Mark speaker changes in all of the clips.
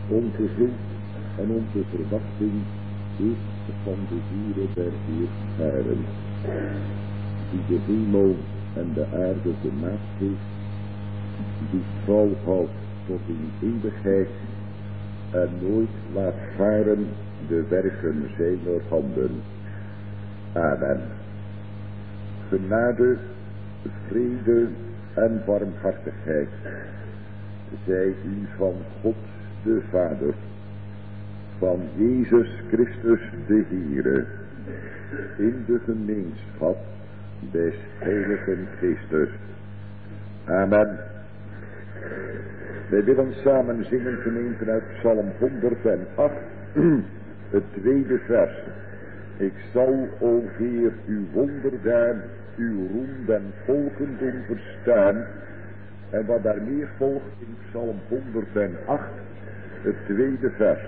Speaker 1: Onze zoek en onze verwachting is van de Heere der Heerscharen, die de hemel en de aarde gemaakt heeft, die trouw houdt tot in eeuwigheid en nooit laat varen de werken zijner handen. Amen. Genade, vrede en barmhartigheid zij u van God de Vader, van Jezus Christus de Heere, in de gemeenschap des Heiligen Geestes. Amen. Wij willen samen zingen gemeente uit Psalm 108, het tweede vers. Ik zal, o Heer, uw wonderdaan, uw roem den volken doen verstaan. En wat daar meer volgt in Psalm 108, het tweede vers.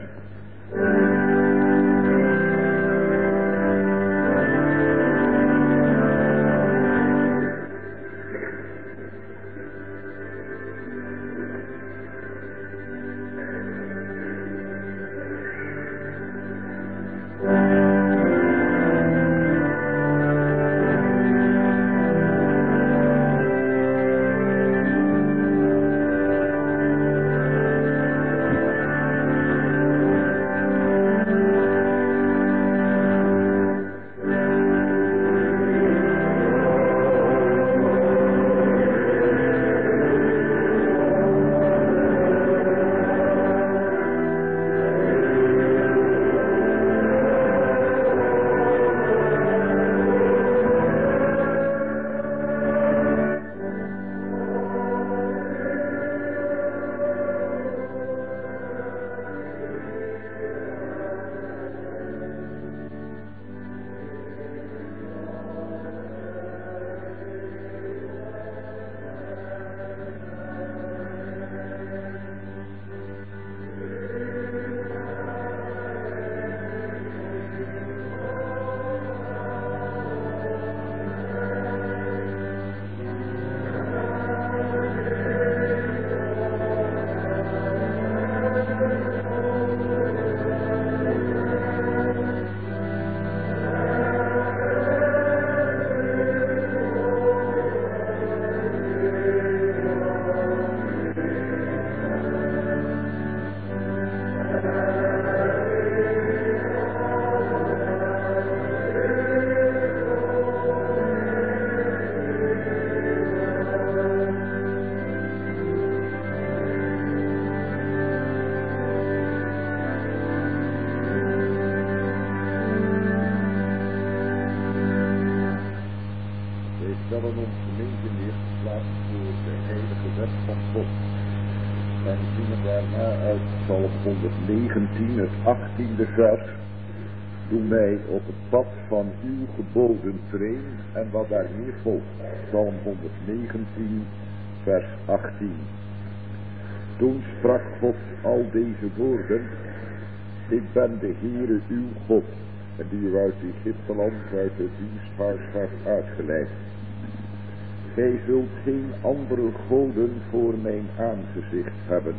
Speaker 1: Het 18e vers. Doe mij op het pad van uw geboden treden en wat daar meer volgt. Psalm 119 vers 18. Toen sprak God al deze woorden. Ik ben de Heere uw God, en die u uit Egypteland, uit het diensthuis heeft uitgeleid. Gij zult geen andere goden voor mijn aangezicht hebben.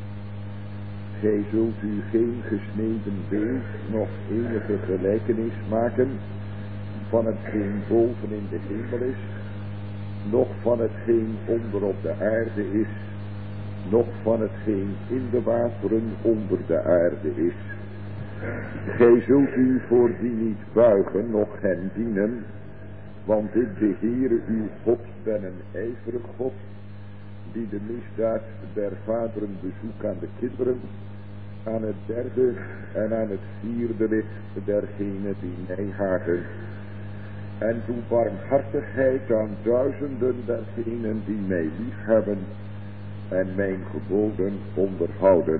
Speaker 1: Gij zult u geen gesneden beeld, nog enige gelijkenis maken van hetgeen boven in de hemel is, noch van hetgeen onder op de aarde is, noch van hetgeen in de wateren onder de aarde is. Gij zult u voor die niet buigen, noch hen dienen, want ik, de Heere uw God, ben een ijverig God, die de misdaad der vaderen bezoekt aan de kinderen, aan het derde en aan het vierde lid dergenen die mij haten. En doe barmhartigheid aan duizenden dergenen die mij liefhebben en mijn geboden onderhouden.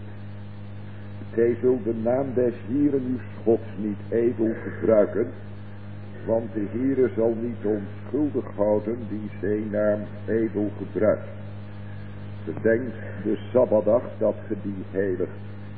Speaker 1: Gij zult de naam des Heeren uw Gods niet ijdel gebruiken, want de Heere zal niet onschuldig houden die zijn naam ijdel gebruikt. Bedenkt de Sabbatdag dat ge die heiligt.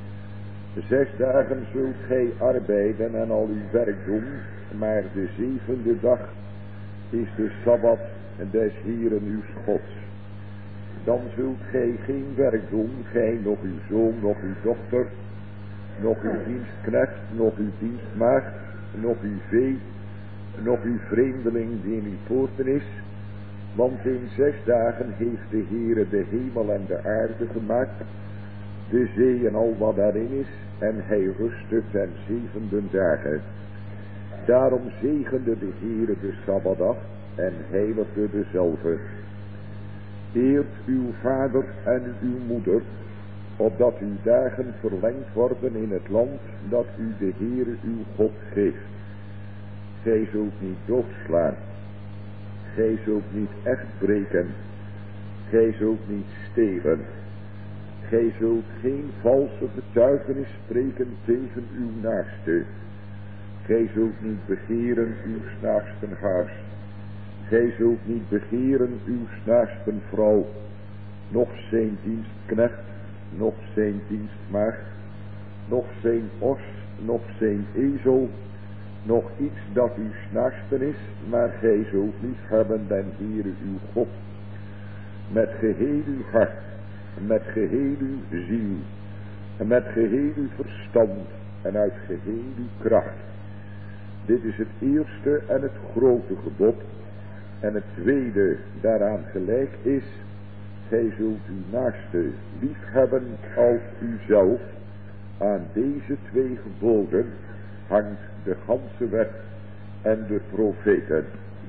Speaker 1: 6 dagen zult gij arbeiden en al uw werk doen, maar de 7e dag is de Sabbat des Heeren uw Gods. dan zult gij geen werk doen, gij, nog uw zoon, nog uw dochter, nog uw dienstknecht, nog uw dienstmaagd, nog uw vee, nog uw vreemdeling die in uw poorten is. Want in 6 dagen heeft de Heere de hemel en de aarde gemaakt, de zee en al wat daarin is, en hij rustte ten 7e dagen. Daarom zegende de Heere de Sabbatdag en heiligde dezelve. Eert uw vader en uw moeder, opdat uw dagen verlengd worden in het land dat u de Heere uw God geeft. Gij zult niet doodslaan, gij zult niet echt breken, gij zult niet stelen, gij zult geen valse getuigenis spreken tegen uw naaste. Gij zult niet begeren uw naasten huis, gij zult niet begeren uw naasten vrouw, noch zijn dienstknecht, noch zijn dienstmaagd, noch zijn os, noch zijn ezel, nog iets dat uw naasten is, maar gij zult lief hebben den Heere uw God, met geheel uw hart, met geheel uw ziel, en met geheel uw verstand, en uit geheel uw kracht. Dit is het eerste en het grote gebod, en het tweede daaraan gelijk is, gij zult uw naaste lief hebben als uzelf. Aan deze 2 geboden hangt de ganse wet en de profeten.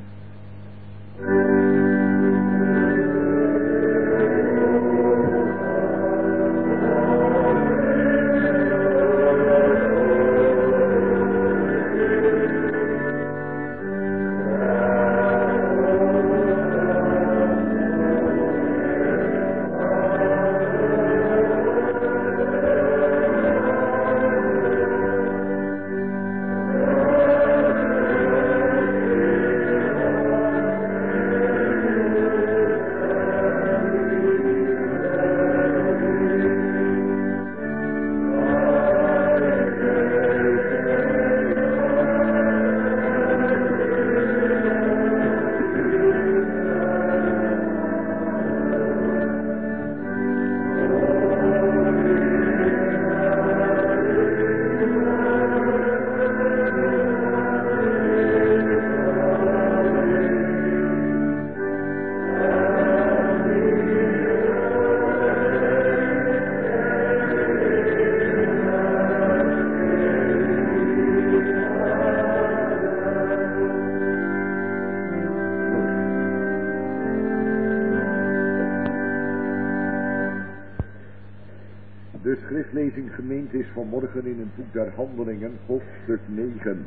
Speaker 1: De schriftlezing gemeend is vanmorgen in het boek der Handelingen, hoofdstuk 9.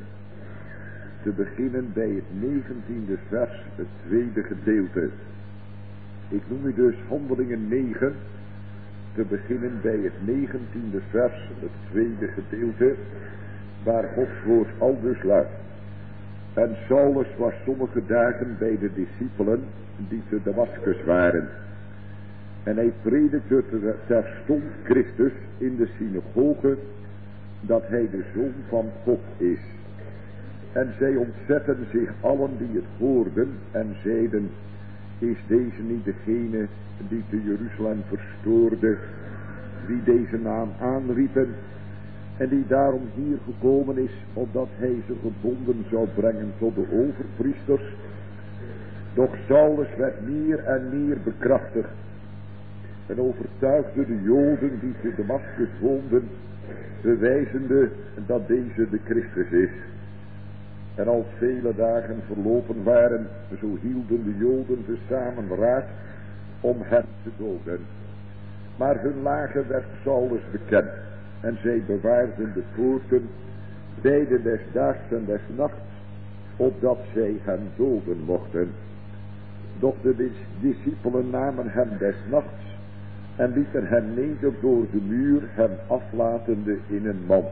Speaker 1: Te beginnen bij het 19e vers, het tweede gedeelte. Ik noem u dus Handelingen 9, te beginnen bij het 19e vers, het tweede gedeelte, waar Gods woord aldus luidt. En Saulus was sommige dagen bij de discipelen die te Damaskus waren. En hij predikte terstond Christus in de synagoge, dat hij de Zoon van God is. En zij ontzetten zich allen die het hoorden en zeiden, is deze niet degene die te Jeruzalem verstoorde, wie deze naam aanriepen, en die daarom hier gekomen is, opdat hij ze gebonden zou brengen tot de overpriesters? Doch Saulus werd meer en meer bekrachtigd en overtuigde de Joden die te Damaskus woonden, bewijzende dat deze de Christus is. En als vele dagen verlopen waren, zo hielden de Joden tezamen raad om hem te doden. Maar hun lagen werd Saulus bekend, en zij bewaarden de poorten, beide des daags en des nachts, opdat zij hem doden mochten. Doch de discipelen namen hem des nachts en lieten hem neder door de muur, hem aflatende in een mand.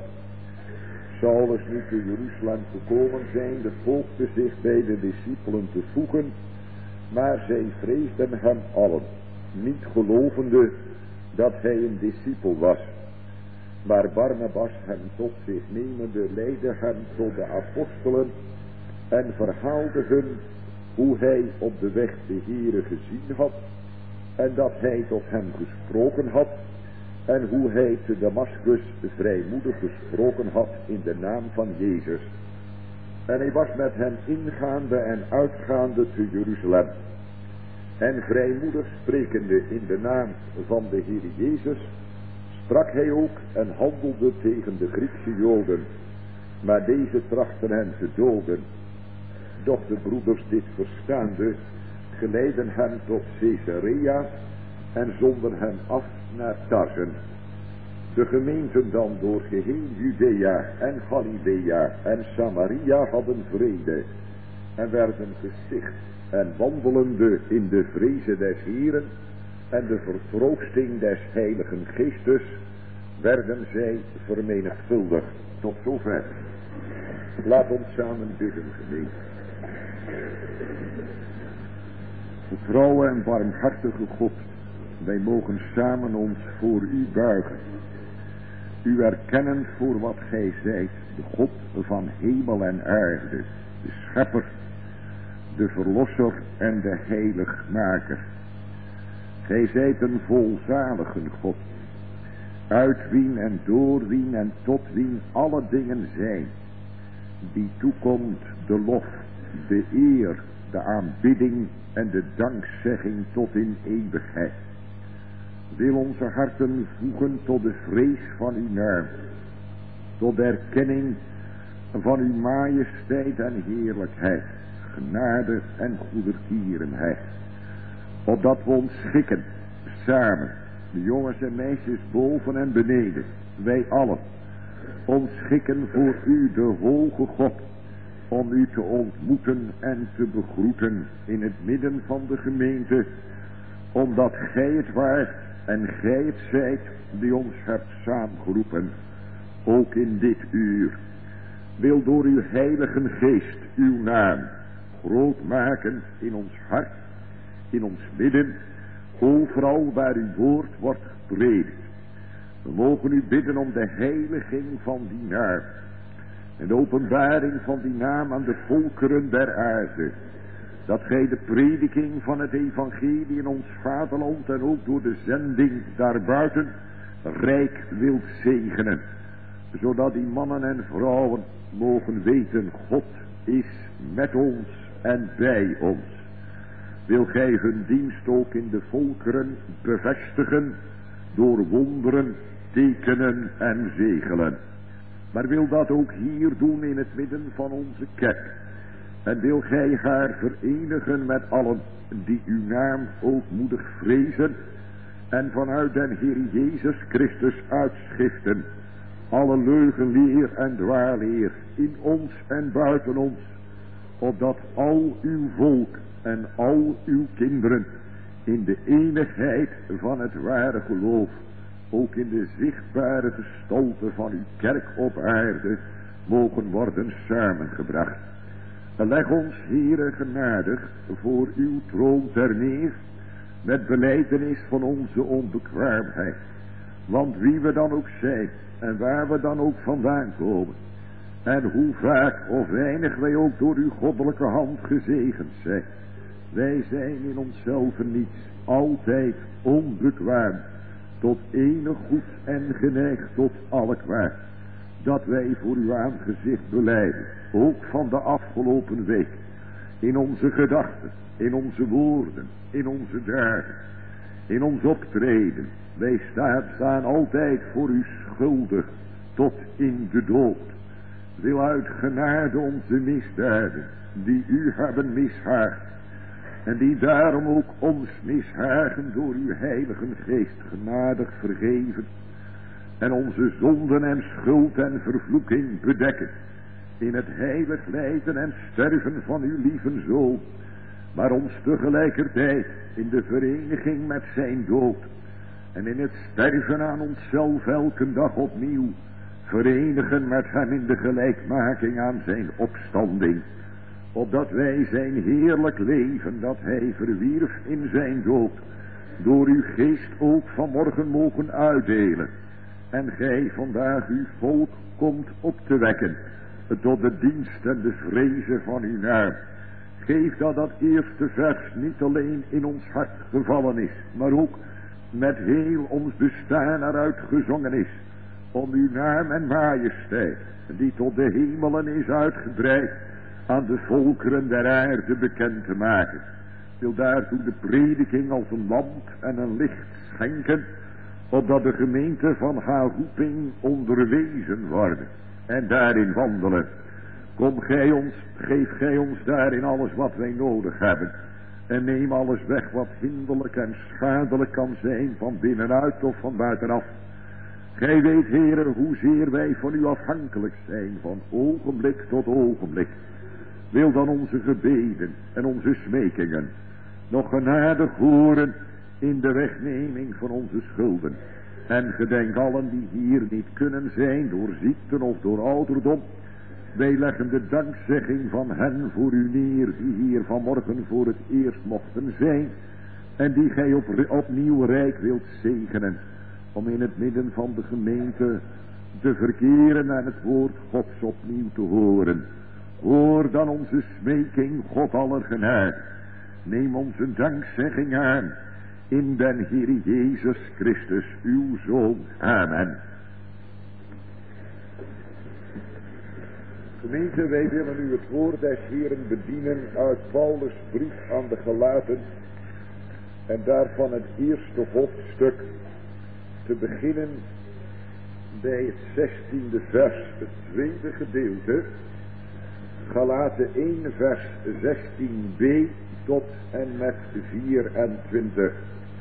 Speaker 1: Saulus nu te Jeruzalem gekomen zijnde, poogde zich bij de discipelen te voegen, maar zij vreesden hem allen, niet gelovende dat hij een discipel was. Maar Barnabas, hem tot zich nemende, leidde hem tot de apostelen en verhaalde hun hoe hij op de weg de Heere gezien had en dat hij tot hem gesproken had, en hoe hij te Damaskus vrijmoedig gesproken had in de naam van Jezus. En hij was met hem ingaande en uitgaande te Jeruzalem. En vrijmoedig sprekende in de naam van de Heer Jezus, sprak hij ook en handelde tegen de Griekse Joden. Maar deze trachten hem te doden. Doch de broeders dit verstaande, geleidden hem tot Caesarea en zonden hem af naar Tarsen. De gemeenten dan door geheel Judea en Galilea en Samaria hadden vrede en werden gesticht en wandelende in de vreze des Heeren en de vertroosting des Heiligen Geestes werden zij vermenigvuldigd. Tot zover. Laat ons samen bidden, gemeente. Getrouwe en barmhartige God, wij mogen samen ons voor u buigen. U erkennen voor wat gij zijt, de God van hemel en aarde, de schepper, de verlosser en de heiligmaker. Gij zijt een volzalige God, uit wien en door wien en tot wien alle dingen zijn, die toekomt de lof, de eer, de aanbidding en de dankzegging tot in eeuwigheid. Wil onze harten voegen tot de vrees van uw naam, tot de erkenning van uw majesteit en heerlijkheid, genade en goedertierenheid, opdat we ons schikken, samen, de jongens en meisjes boven en beneden, wij allen, ons schikken voor u, de hoge God, om u te ontmoeten en te begroeten in het midden van de gemeente, omdat gij het waart en gij het zijt die ons hebt saamgeroepen, ook in dit uur. Wil door uw heilige geest uw naam groot maken in ons hart, in ons midden, overal waar uw woord wordt gepredikt. We mogen u bidden om de heiliging van die naam en de openbaring van die naam aan de volkeren der aarde. Dat gij de prediking van het evangelie in ons vaderland en ook door de zending daarbuiten rijk wilt zegenen. Zodat die mannen en vrouwen mogen weten, God is met ons en bij ons. Wil gij hun dienst ook in de volkeren bevestigen door wonderen, tekenen en zegelen. Maar wil dat ook hier doen in het midden van onze kerk. En wil gij haar verenigen met allen die uw naam ootmoedig vrezen en vanuit den Heer Jezus Christus uitschiften alle leugenleer en dwaalleer in ons en buiten ons, opdat al uw volk en al uw kinderen in de enigheid van het ware geloof, ook in de zichtbare gestalte van uw kerk op aarde, mogen worden samengebracht. Leg ons, Heere, genadig voor uw troon ter neer, met belijdenis van onze onbekwaamheid. Want wie we dan ook zijn, en waar we dan ook vandaan komen, en hoe vaak of weinig wij ook door uw goddelijke hand gezegend zijn, wij zijn in onszelf niets, altijd onbekwaam, tot enig goed en geneigd tot alle kwaad, dat wij voor uw aangezicht belijden, ook van de afgelopen week, in onze gedachten, in onze woorden, in onze daden, in ons optreden. Wij staan altijd voor u schuldig tot in de dood. Wil uit genade onze misdaden, die u hebben mishaagd, en die daarom ook ons mishagen door uw heilige geest genadig vergeven, en onze zonden en schuld en vervloeking bedekken, in het heilig lijden en sterven van uw lieve Zoon, maar ons tegelijkertijd in de vereniging met zijn dood en in het sterven aan onszelf elke dag opnieuw verenigen met hem in de gelijkmaking aan zijn opstanding, opdat wij zijn heerlijk leven dat hij verwierf in zijn dood door uw geest ook vanmorgen mogen uitdelen, en gij vandaag uw volk komt op te wekken tot de dienst en de vrezen van uw naam. Geef dat eerste vers niet alleen in ons hart gevallen is, maar ook met heel ons bestaan eruit gezongen is. Om uw naam en majesteit, die tot de hemelen is uitgebreid, aan de volkeren der aarde bekend te maken. Wil daartoe de prediking als een lamp en een licht schenken, opdat de gemeente van haar roeping onderwezen worden en daarin wandelen. Geef gij ons daarin alles wat wij nodig hebben. En neem alles weg wat hinderlijk en schadelijk kan zijn, van binnenuit of van buitenaf. Gij weet, Heere, hoezeer wij van u afhankelijk zijn, van ogenblik tot ogenblik. Wil dan onze gebeden en onze smekingen nog genadig horen in de wegneming van onze schulden. En gedenk allen die hier niet kunnen zijn, door ziekten of door ouderdom. Wij leggen de dankzegging van hen voor u neer, die hier vanmorgen voor het eerst mochten zijn, en die gij opnieuw rijk wilt zegenen, om in het midden van de gemeente te verkeren en het woord Gods opnieuw te horen. Hoor dan onze smeking, God aller genade. Neem onze dankzegging aan, in den Heer Jezus Christus, uw Zoon. Amen. Gemeente, wij willen u het woord des Heeren bedienen uit Paulus' brief aan de Galaten, en daarvan het eerste hoofdstuk, te beginnen bij het 16e vers, het tweede gedeelte, Galaten 1 vers 16b tot en met 24.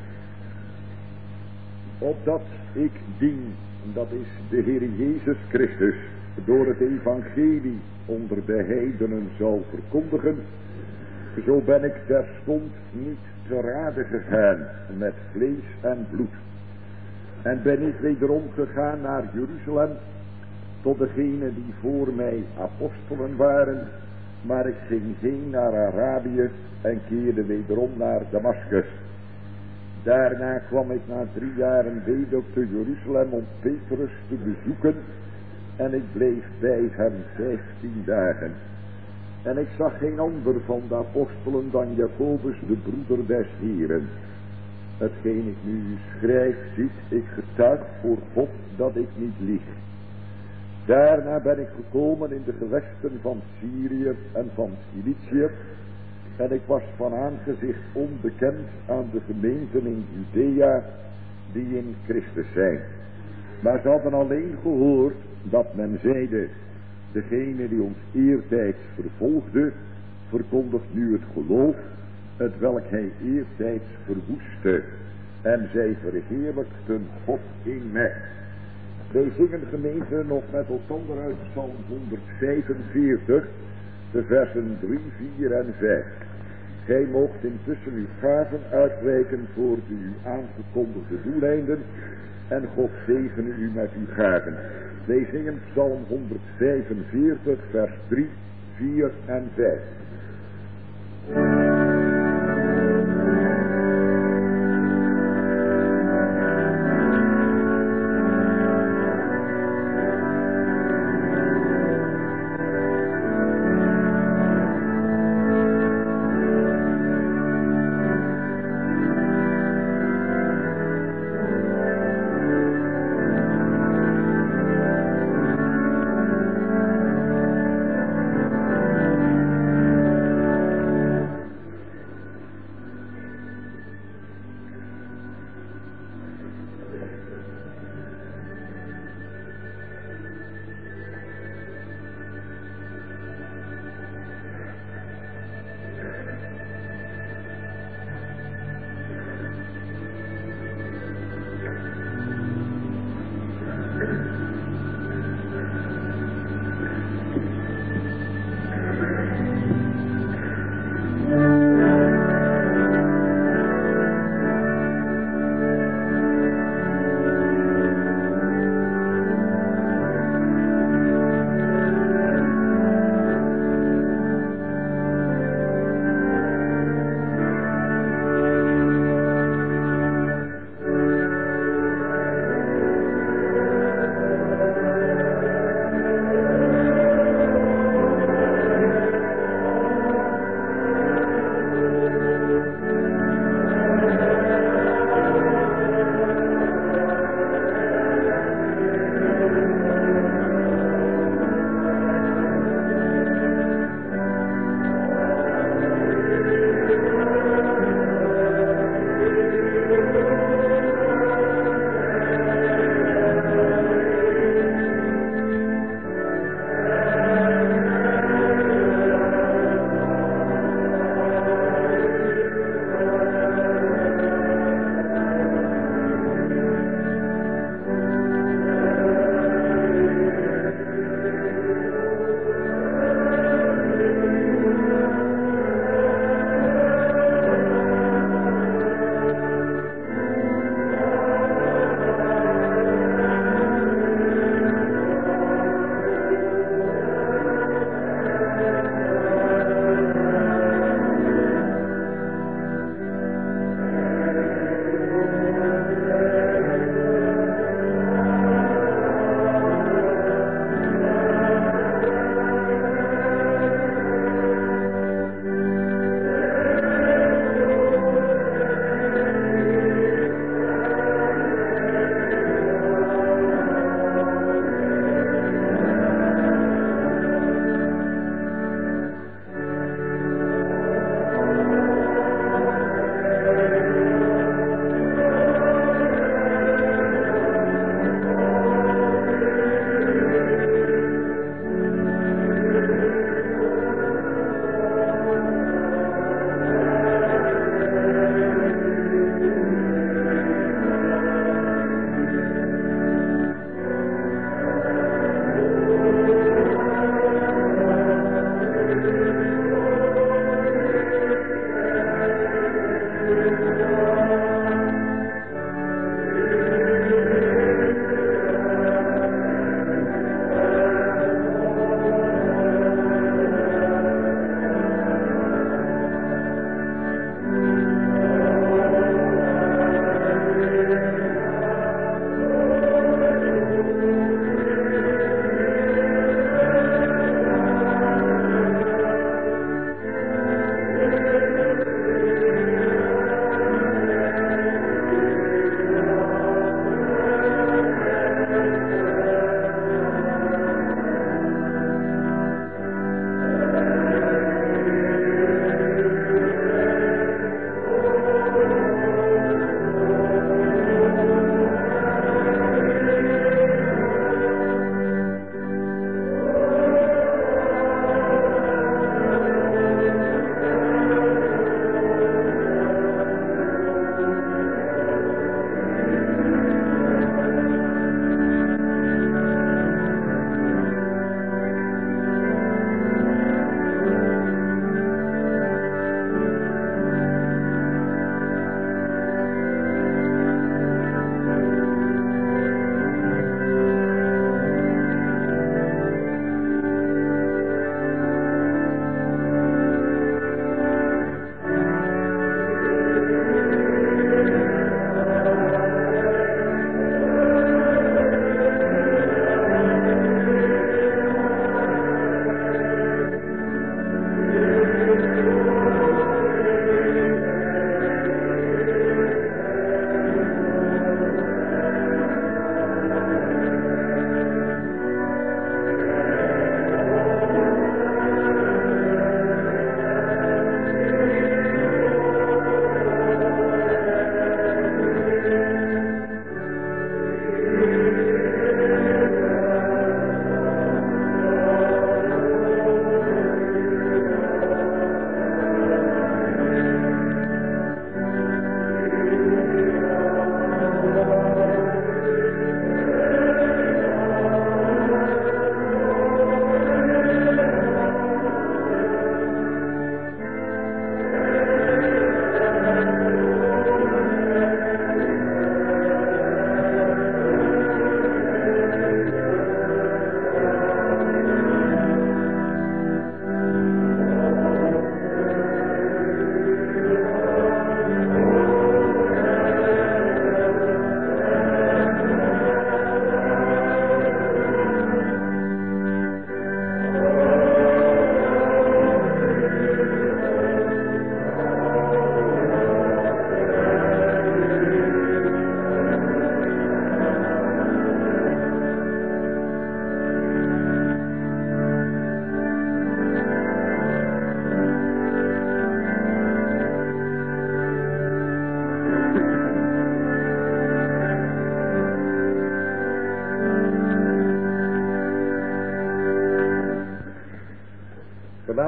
Speaker 1: Opdat ik dien, dat is de Heer Jezus Christus, door het evangelie onder de heidenen zal verkondigen, zo ben ik terstond niet te rade gegaan met vlees en bloed. En ben ik wederom gegaan naar Jeruzalem, tot degenen die voor mij apostelen waren, maar ik ging heen naar Arabië en keerde wederom naar Damaskus. Daarna kwam ik na 3 jaren weder te Jeruzalem om Petrus te bezoeken, en ik bleef bij hem 15 dagen. En ik zag geen ander van de apostelen dan Jacobus, de broeder des Heren. Hetgeen ik nu schrijf, ziet, ik getuig voor God dat ik niet lieg. Daarna ben ik gekomen in de gewesten van Syrië en van Cilicië, en ik was van aangezicht onbekend aan de gemeenten in Judea die in Christus zijn. Maar ze hadden alleen gehoord dat men zeide, degene die ons eertijds vervolgde, verkondigt nu het geloof, het welk hij eertijds verwoestte, en zij verheerlijkten God in mij. Wij zingen, gemeente, nog met elkaar uit Psalm 145, de versen 3, 4 en 5. Gij moogt intussen uw gaven uitreiken voor de u aangekondigde doeleinden, en God zegene u met uw gaven. Wij zingen Psalm 145, vers 3, 4 en 5.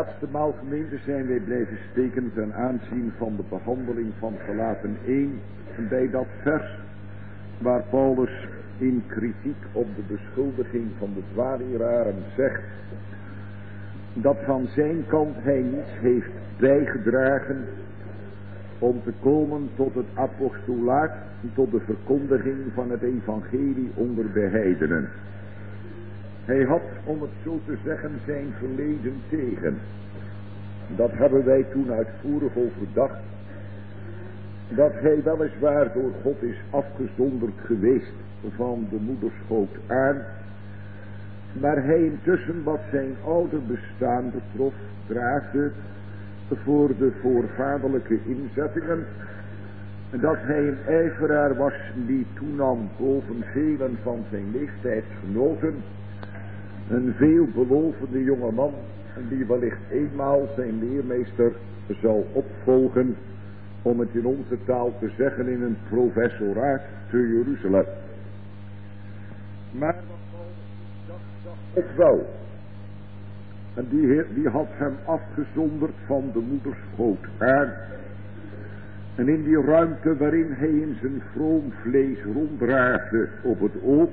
Speaker 1: laatste maal, gemeente, zijn wij blijven steken ten aanzien van de behandeling van Galaten 1. Bij dat vers waar Paulus in kritiek op de beschuldiging van de dwaaleraren zegt dat van zijn kant hij niets heeft bijgedragen om te komen tot het apostolaat, tot de verkondiging van het evangelie onder de heidenen. Hij had, om het zo te zeggen, zijn verleden tegen. Dat hebben wij toen uitvoerig overdacht. Dat hij weliswaar door God is afgezonderd geweest van de moederschoot aan. Maar hij intussen wat zijn oude bestaan betrof, draagde voor de voorvaderlijke inzettingen. Dat hij een ijveraar was die toenam boven velen van zijn leeftijdsgenoten. Een veelbelovende jongeman die wellicht eenmaal zijn leermeester zou opvolgen, om het in onze taal te zeggen, in een professoraat te Jeruzalem. Maar wat Paulus zag ook wel. En die had hem afgezonderd van de moederschoot aan. En in die ruimte waarin hij in zijn vroom vlees ronddraafde op het oog,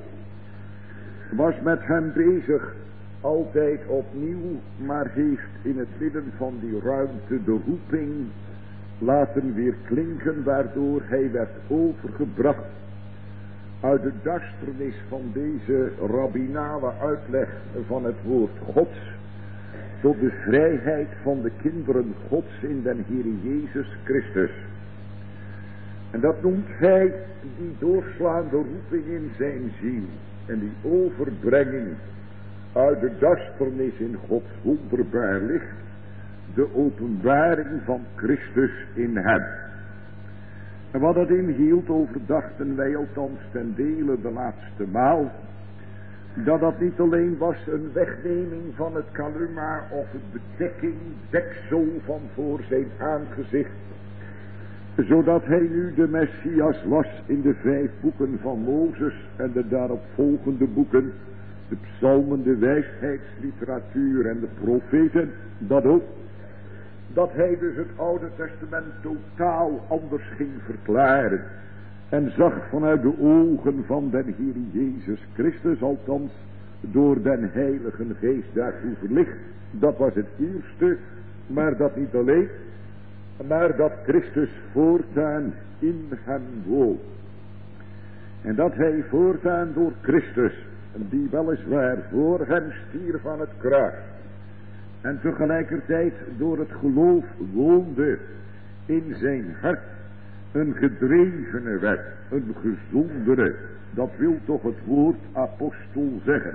Speaker 1: was met hem bezig, altijd opnieuw, maar heeft in het midden van die ruimte de roeping laten weer klinken, waardoor hij werd overgebracht uit de duisternis van deze rabbinale uitleg van het woord Gods tot de vrijheid van de kinderen Gods in den Heere Jezus Christus. En dat noemt hij die doorslaande roeping in zijn ziel en die overbrenging uit de duisternis in Gods wonderbaar licht, de openbaring van Christus in hem. En wat dat inhield, overdachten wij althans ten dele de laatste maal, dat niet alleen was een wegneming van het kaluma of het bedekking, deksel van voor zijn aangezicht, zodat hij nu de Messias was in de 5 boeken van Mozes en de daaropvolgende boeken, de psalmen, de wijsheidsliteratuur en de profeten, dat ook. Dat hij dus het Oude Testament totaal anders ging verklaren en zag vanuit de ogen van den Heer Jezus Christus, althans door den Heilige Geest daartoe verlicht. Dat was het eerste, maar dat niet alleen, maar dat Christus voortaan in hem woont. En dat hij voortaan door Christus, die weliswaar voor hem stierf aan het kruis, en tegelijkertijd door het geloof woonde in zijn hart, een gedrevene werd, een gezondere, dat wil toch het woord apostel zeggen.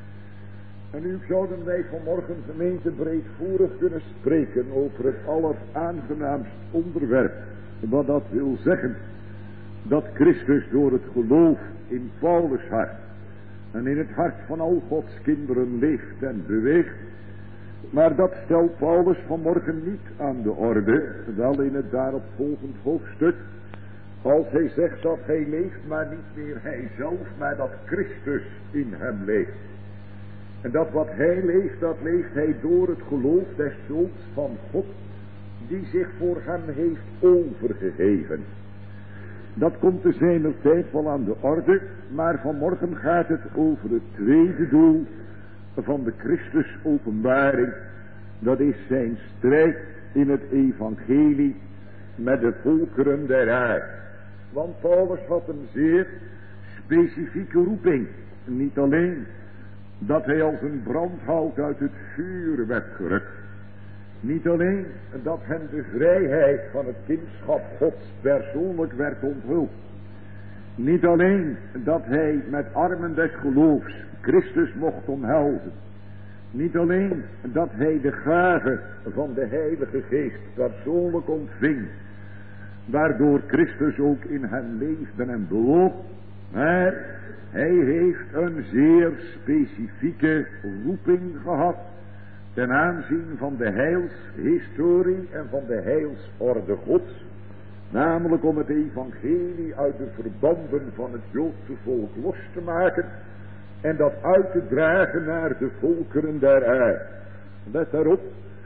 Speaker 1: En nu zouden wij vanmorgen gemeente breedvoerig kunnen spreken over het alleraangenaamst onderwerp, wat dat wil zeggen, dat Christus door het geloof in Paulus hart en in het hart van al Gods kinderen leeft en beweegt. Maar dat stelt Paulus vanmorgen niet aan de orde, wel in het daaropvolgend hoofdstuk, als hij zegt dat hij leeft, maar niet meer hij zelf, maar dat Christus in hem leeft. En dat wat hij leeft, dat leeft hij door het geloof des Zoons van God, die zich voor hem heeft overgegeven. Dat komt te zijner tijd wel aan de orde, maar vanmorgen gaat het over het tweede doel van de Christus openbaring. Dat is zijn strijd in het evangelie met de volkeren der aarde. Want Paulus had een zeer specifieke roeping. Niet alleen dat hij als een brandhout uit het vuur werd gerukt. Niet alleen dat hem de vrijheid van het kindschap Gods persoonlijk werd onthuld. Niet alleen dat hij met armen des geloofs Christus mocht omhelzen. Niet alleen dat hij de gave van de Heilige Geest persoonlijk ontving, waardoor Christus ook in hem leefde en bewoog, maar hij heeft een zeer specifieke roeping gehad ten aanzien van de heilshistorie en van de heilsorde Gods, namelijk om het evangelie uit de verbanden van het Joodse volk los te maken en dat uit te dragen naar de volkeren der aarde. Let daarop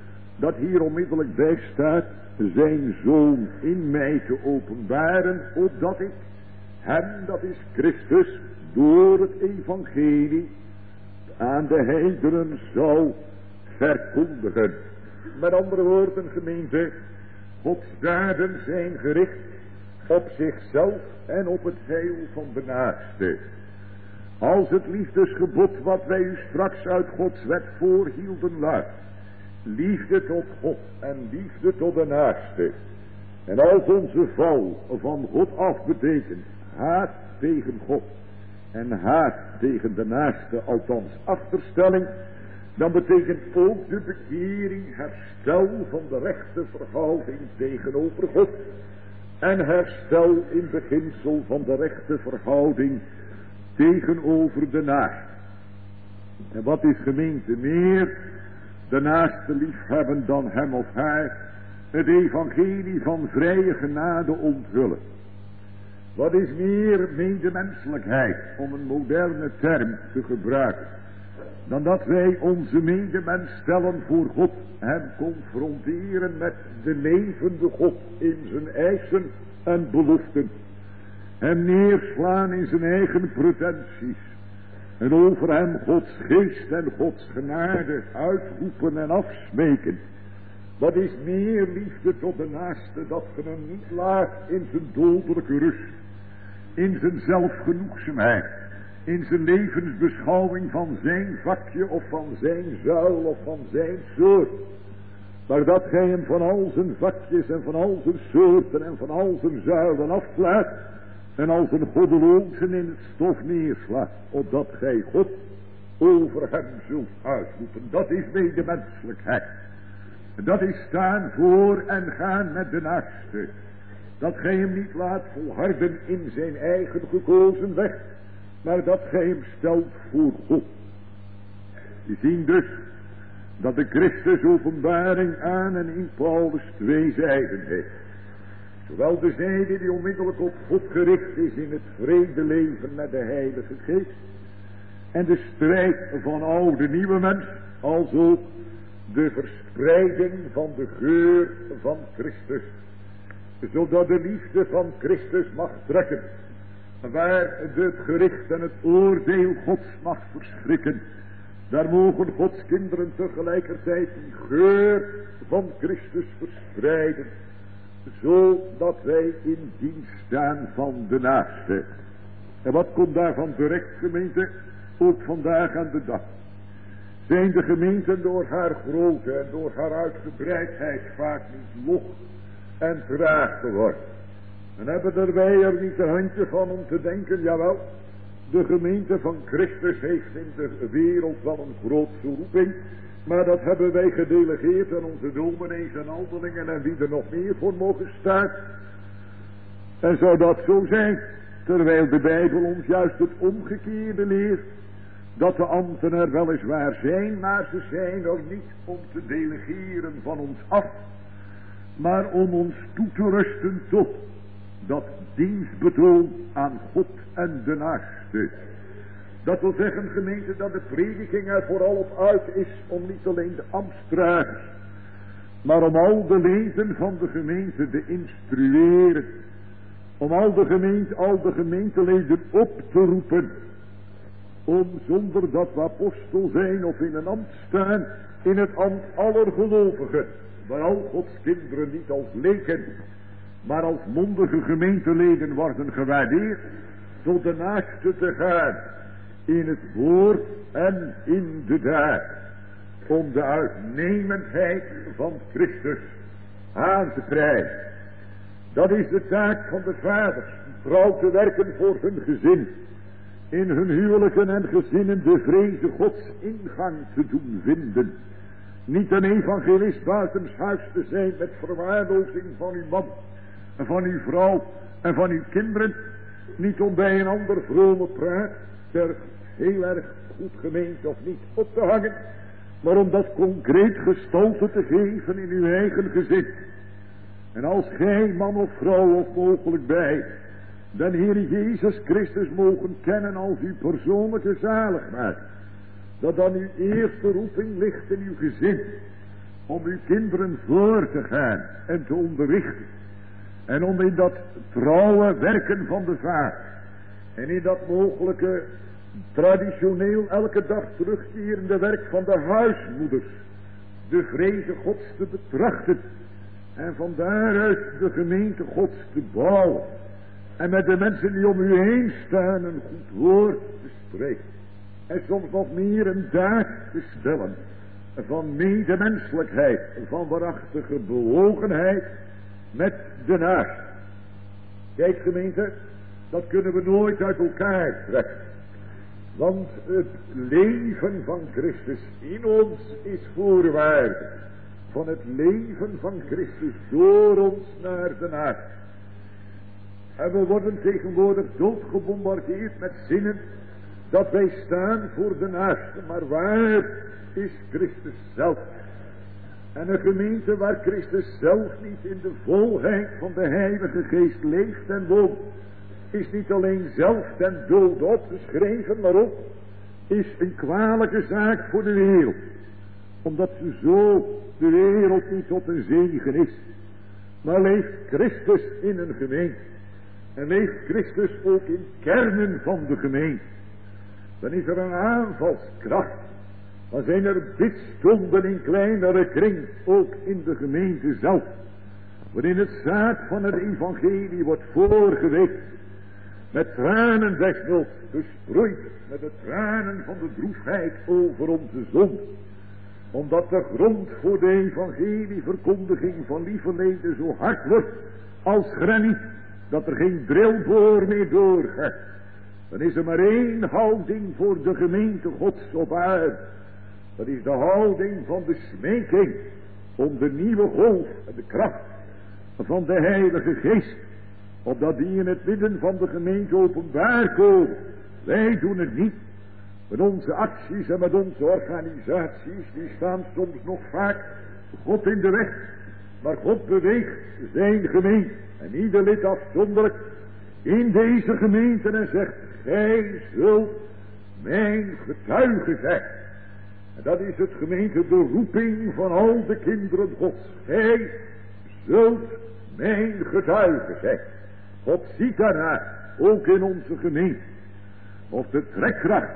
Speaker 1: dat hier onmiddellijk bij staat, zijn Zoon in mij te openbaren, opdat ik hem, dat is Christus, door het evangelie aan de heidenen zou verkondigen. Met andere woorden, gemeente, Gods daden zijn gericht op zichzelf en op het heil van de naaste. Als het liefdesgebod wat wij u straks uit Gods wet voorhielden luidt, liefde tot God en liefde tot de naaste. En als onze val van God af betekent haat tegen God en haat tegen de naaste, althans achterstelling, dan betekent ook de bekering herstel van de rechte verhouding tegenover God en herstel in beginsel van de rechte verhouding tegenover de naaste. En wat is gemeente meer de naaste liefhebben dan hem of haar, het evangelie van vrije genade onthullen? Wat is meer medemenselijkheid, om een moderne term te gebruiken, dan dat wij onze medemens stellen voor God, hem confronteren met de levende God in zijn eisen en beloften, hem neerslaan in zijn eigen pretenties en over hem Gods geest en Gods genade uitroepen en afsmeken. Wat is meer liefde tot de naaste, dat ge hem niet laat in zijn dodelijke rust, in zijn zelfgenoegzaamheid, in zijn levensbeschouwing van zijn vakje of van zijn zuil of van zijn soort, maar dat gij hem van al zijn vakjes en van al zijn soorten en van al zijn zuilen afslaat en als een goddeloze in het stof neerslaat, opdat gij God over hem zult uitroepen. Dat is medemenselijkheid. Dat is staan voor en gaan met de naaste. Dat gij hem niet laat volharden in zijn eigen gekozen weg, maar dat gij hem stelt voor God. We zien dus dat de Christus openbaring aan en in Paulus twee zijden heeft. Zowel de zijde die onmiddellijk op God gericht is in het vredeleven met de Heilige Geest, en de strijd van oude nieuwe mens, als ook de verspreiding van de geur van Christus, zodat de liefde van Christus mag trekken, waar het gericht en het oordeel Gods mag verschrikken. Daar mogen Gods kinderen tegelijkertijd die geur van Christus verspreiden, zodat wij in dienst staan van de naaste. En wat komt daarvan terecht, gemeente? Ook vandaag aan de dag zijn de gemeenten door haar grootte en door haar uitgebreidheid vaak niet log en traag geworden. En hebben wij er niet een handje van om te denken, jawel, de gemeente van Christus heeft in de wereld wel een grootste roeping, maar dat hebben wij gedelegeerd aan onze dominees en alderlingen en wie er nog meer voor mogen staan. En zou dat zo zijn, terwijl de Bijbel ons juist het omgekeerde leert, dat de ambten er weliswaar zijn, maar ze zijn er niet om te delegeren van ons af, maar om ons toe te rusten tot dat dienstbetoon aan God en de naaste. Dat wil zeggen, gemeente, dat de prediking er vooral op uit is om niet alleen de ambtsdragers, maar om al de leden van de gemeente te instrueren, om al de gemeenteleden op te roepen, om zonder dat we apostel zijn of in een ambt staan, in het ambt aller gelovigen, waar al Gods kinderen niet als leken, maar als mondige gemeenteleden worden gewaardeerd, tot de naaste te gaan, in het woord en in de daad, om de uitnemendheid van Christus aan te krijgen. Dat is de taak van de vaders, trouw te werken voor hun gezin, in hun huwelijken en gezinnen de vreze Gods ingang te doen vinden. Niet een evangelist buitenshuis te zijn met verwaarlozing van uw man en van uw vrouw en van uw kinderen. Niet om bij een ander vrome praat ter heel erg goed gemeend of niet op te hangen, maar om dat concreet gestalte te geven in uw eigen gezin. En als gij, man of vrouw of mogelijk bij, de Heer Jezus Christus mogen kennen als uw persoonlijke zaligmaker, dat dan uw eerste roeping ligt in uw gezin, om uw kinderen voor te gaan en te onderrichten. En om in dat trouwe werken van de vader en in dat mogelijke traditioneel elke dag terugkerende werk van de huismoeders de vreze Gods te betrachten en van daaruit de gemeente Gods te bouwen en met de mensen die om u heen staan een goed woord te spreken en soms nog meer een daad te stellen van medemenselijkheid, van waarachtige bewogenheid met de naast. Kijk gemeente, dat kunnen we nooit uit elkaar trekken. Want het leven van Christus in ons is voorwaarde van het leven van Christus door ons naar de naast. En we worden tegenwoordig doodgebombardeerd met zinnen dat wij staan voor de naaste. Maar waar is Christus zelf? En een gemeente waar Christus zelf niet in de volheid van de Heilige Geest leeft en woont, is niet alleen zelf ten dode opgeschreven, maar ook is een kwalijke zaak voor de wereld. Omdat ze zo de wereld niet tot een zegen is. Maar leeft Christus in een gemeente. En leeft Christus ook in kernen van de gemeente. Dan is er een aanvalskracht. Dan zijn er bidstonden in kleinere kring, ook in de gemeente zelf. Waarin het zaad van het evangelie wordt voorgewekt. Met tranen desnoods besproeid met de tranen van de droefheid over onze zonde. Omdat de grond voor de evangelieverkondiging van lieverleden zo hard wordt als graniet, dat er geen drilboor meer doorgaat. Dan is er maar één houding voor de gemeente Gods op aarde. Dat is de houding van de smeking om de nieuwe golf en de kracht van de Heilige Geest. Opdat die in het midden van de gemeente openbaar komen. Wij doen het niet. Met onze acties en met onze organisaties, die staan soms nog vaak God in de weg. Maar God beweegt zijn gemeente en ieder lid afzonderlijk in deze gemeente en zegt: gij zult mijn getuige zijn. En dat is het gemeente de roeping van al de kinderen Gods. Gij zult mijn getuige zijn. God ziet daarnaar, ook in onze gemeente, of de trekkracht,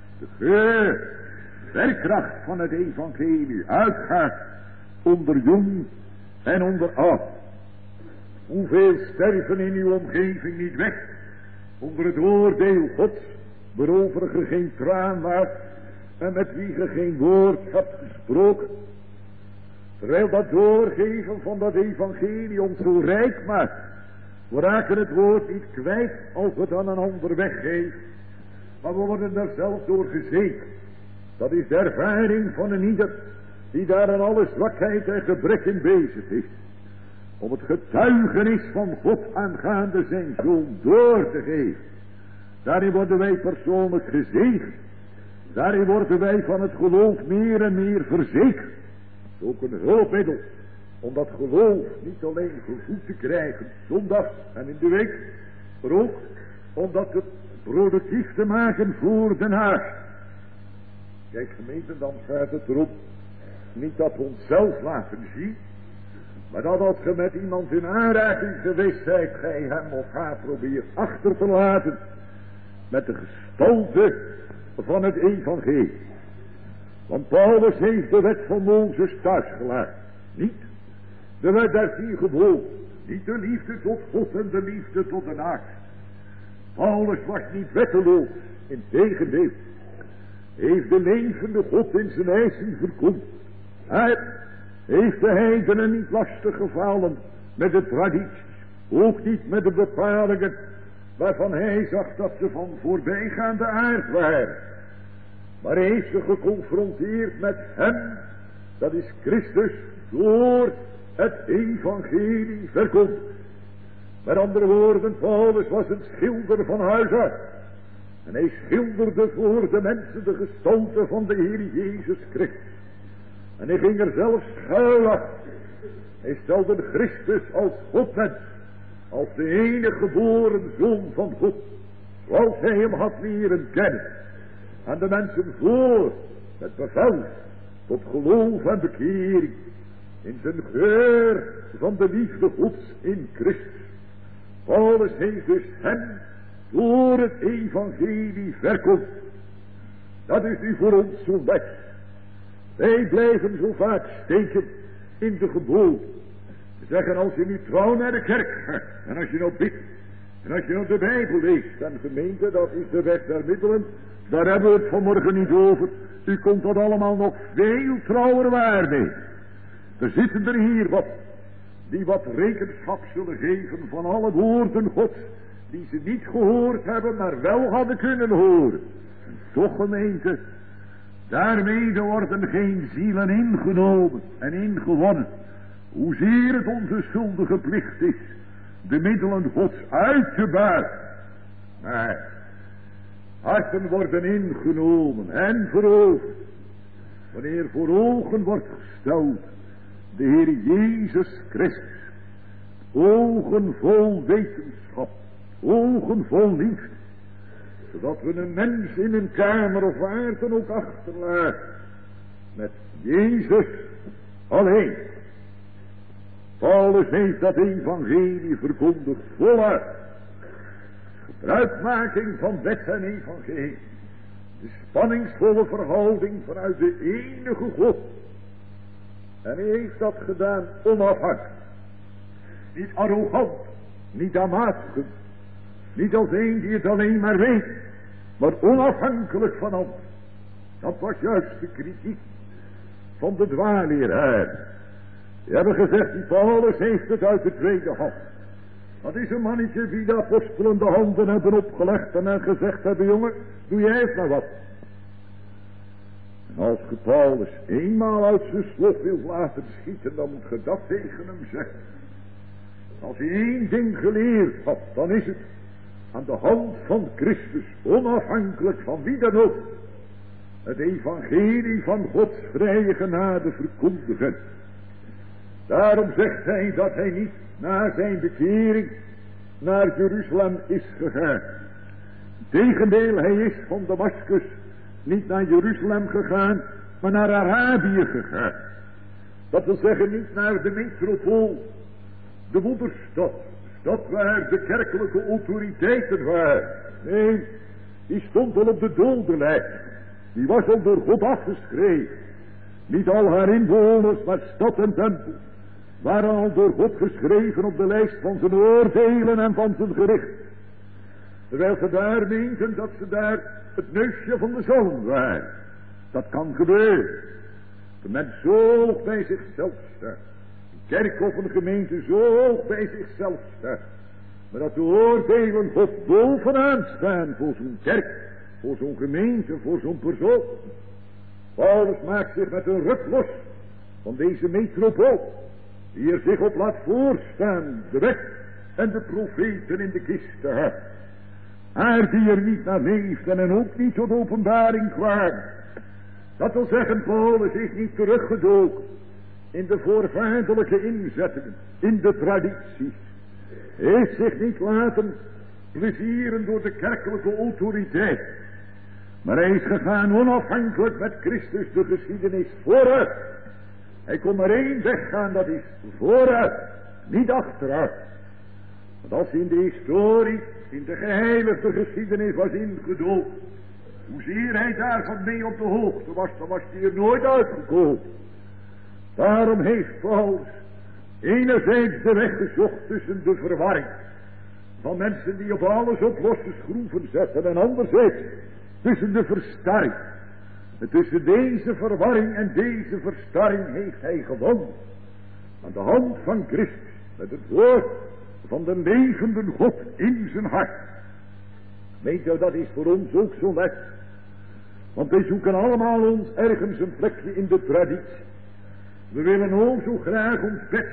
Speaker 1: de werkkracht van het evangelie uitgaat onder jong en onder oud. Hoeveel sterven in uw omgeving niet weg onder het oordeel Gods, waarover ge geen traan waart en met wie ge geen woord hebt gesproken. Terwijl dat doorgeven van dat evangelie ons zo rijk maakt. We raken het woord niet kwijt als we het aan een ander weggeven. Maar we worden daar zelf door gezegend. Dat is de ervaring van een ieder die daar aan alle zwakheid en gebrek in bezig is. Om het getuigenis van God aangaande zijn zoon door te geven. Daarin worden wij persoonlijk gezegend. Daarin worden wij van het geloof meer en meer verzekerd. Ook een hulpmiddel om dat geloof niet alleen gevoed te krijgen zondag en in de week, maar ook om dat het productief te maken voor de naast. Kijk gemeente, dan gaat het erom niet dat we onszelf laten zien, maar dat als je met iemand in aanraking geweest zijt, gij hem of haar probeert achter te laten met de gestalte van het evangelie. Want Paulus heeft de wet van Mozes thuisgelaten. Niet de wet der 10 geboden. Niet de liefde tot God en de liefde tot de naast. Paulus was niet wetteloos. Integendeel. Heeft de levende God in zijn eisen verkondigd. Hij heeft de heidenen niet lastig gevallen met de tradities. Ook niet met de bepalingen waarvan hij zag dat ze van voorbijgaande aard waren. Maar hij heeft ze geconfronteerd met hem, dat is Christus, door het evangelie verkondigd. Met andere woorden, Paulus was een schilder van huis uit. En hij schilderde voor de mensen de gestalte van de Heer Jezus Christus. En hij ging er zelfs schuil af. Hij stelde Christus als Godmens, als de enige geboren Zoon van God, zoals hij hem had leren kennen. En de mensen voor het bevel tot geloof en bekering in zijn geur van de liefde Gods in Christus. Paulus heeft dus hem door het evangelie verkocht. Dat is nu voor ons zo les. Wij blijven zo vaak steken in de geboden. We zeggen, als je nu trouw naar de kerk gaat, en als je nou bidt, en als je nou de Bijbel leest, en gemeente, dat is de weg der middelen, daar hebben we het vanmorgen niet over. U komt dat allemaal nog veel trouwer waarnemen. Er zitten er hier wat, die wat rekenschap zullen geven van alle woorden Gods, die ze niet gehoord hebben, maar wel hadden kunnen horen. En toch, gemeente, daarmee worden geen zielen ingenomen en ingewonnen. Hoezeer het onze schuldige plicht is de middelen Gods uit te buiten. Maar harten worden ingenomen en veroverd wanneer voor ogen wordt gesteld de Heer Jezus Christus. Ogen vol wetenschap, ogen vol liefde, zodat we een mens in een kamer of waar dan ook achterlaten met Jezus alleen. Paulus heeft dat evangelie verkondigd voluit. Gebruikmaking van wet en evangelie. De spanningsvolle verhouding vanuit de enige God. En hij heeft dat gedaan onafhankelijk. Niet arrogant, niet aanmatigend. Niet als een die het alleen maar weet, maar onafhankelijk van anderen. Dat was juist de kritiek van de dwaaleraar. Die hebben gezegd, die Paulus heeft het uit de tweede hand. Dat is een mannetje wie de apostelen de handen hebben opgelegd en gezegd hebben, jongen, doe jij eens maar wat. En als je Paulus eenmaal uit zijn slot wil laten schieten, dan moet je dat tegen hem zeggen. Als hij één ding geleerd had, dan is het aan de hand van Christus, onafhankelijk van wie dan ook, het evangelie van Gods vrije genade verkondigen. Daarom zegt hij dat hij niet na zijn bekering naar Jeruzalem is gegaan. Tegendeel, hij is van Damaskus niet naar Jeruzalem gegaan, maar naar Arabië gegaan. Dat wil zeggen niet naar de metropool, de moederstad, de stad waar de kerkelijke autoriteiten waren. Nee, die stond al op de dodenlijst. Die was al door God afgeschreven. Niet al haar inwoners, maar stad en tempel waren al door God geschreven op de lijst van zijn oordelen en van zijn gericht. Terwijl ze daar meenten dat ze daar het neusje van de zalm waren. Dat kan gebeuren. De mens zo hoog bij zichzelf staat. Een kerk of een gemeente zo hoog bij zichzelf staat. Maar dat de oordelen God bovenaan staan voor zo'n kerk, voor zo'n gemeente, voor zo'n persoon. Paulus maakt zich met een ruk los van deze metropool, die er zich op laat voorstaan, de wet en de profeten in de kist te hebben. Haar die er niet naar leefden en ook niet tot openbaring kwamen. Dat wil zeggen, Paulus is niet teruggedoken in de voorvaderlijke inzettingen, in de tradities. Hij heeft zich niet laten plezieren door de kerkelijke autoriteit. Maar hij is gegaan onafhankelijk met Christus de geschiedenis vooruit. Hij kon maar één weg gaan, dat is vooruit, niet achteruit. Want als hij in de historie, in de geheiligde geschiedenis was ingedoken, hoezeer hij daarvan mee op de hoogte was, dan was hij er nooit uitgekomen. Daarom heeft Paulus enerzijds de weg gezocht tussen de verwarring van mensen die op alles op losse schroeven zetten, en anderzijds tussen de verstarring. En tussen deze verwarring en deze verstarring heeft hij gewonnen. Aan de hand van Christus, met het woord van de levende God in zijn hart. Weet u, dat is voor ons ook zo les. Want wij zoeken allemaal ons ergens een plekje in de traditie. We willen ook zo graag ons best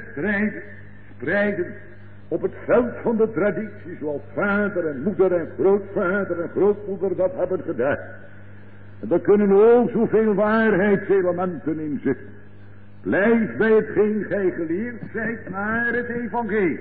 Speaker 1: spreiden op het veld van de traditie, zoals vader en moeder en grootvader en grootmoeder dat hebben gedaan. En daar kunnen ook zoveel waarheidselementen in zitten. Blijf bij hetgeen gij geleerd zijt naar het evangelie.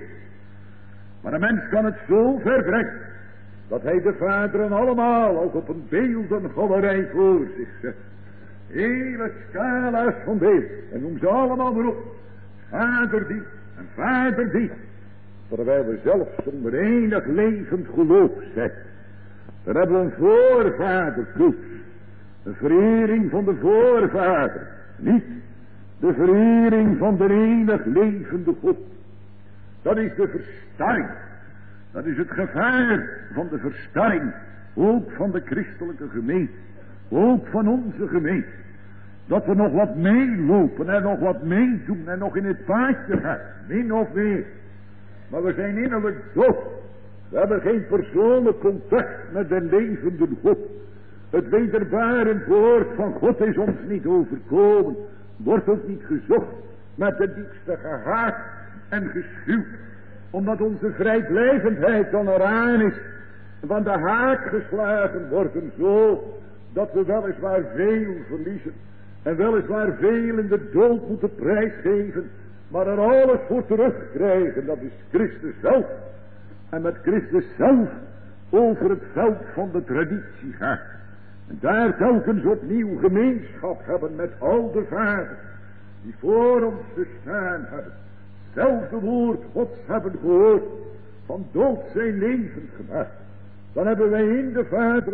Speaker 1: Maar een mens kan het zo ver brengen, dat hij de vaderen allemaal als op een beeldengalerij voor zich zet.
Speaker 2: Hele scala's van deel. En noem ze allemaal maar op. Vader die en vader die. Terwijl we zelf zonder enig levend geloof zijn. Dan hebben we een voorvaderkult. Een verering van de voorvader. Niet de verering van de enig levende God. Dat is de verstarring. Dat is het gevaar van de verstarring. Ook van de christelijke gemeente. Ook van onze gemeente. Dat we nog wat meelopen en nog wat meedoen en nog in het paadje gaan. Min of meer. Maar we zijn innerlijk dood. We hebben geen persoonlijk contact met de levende God. Het wederbarend woord van God is ons niet overkomen. Wordt ook niet gezocht met de diepste gehaat en geschuwd. Omdat onze vrijblijvendheid dan eraan is. Van de haak geslagen worden zo. Dat we weliswaar veel verliezen. En weliswaar veel in de dood moeten prijsgeven. Maar er alles voor terugkrijgen. Dat is Christus zelf. En met Christus zelf over het veld van de traditie gaat. En daar telkens opnieuw gemeenschap hebben met al de vaders. Die voor ons gestaan hebben. Zelf de woord Gods hebben gehoord. Van dood zijn levend gemaakt. Dan hebben wij in de Vader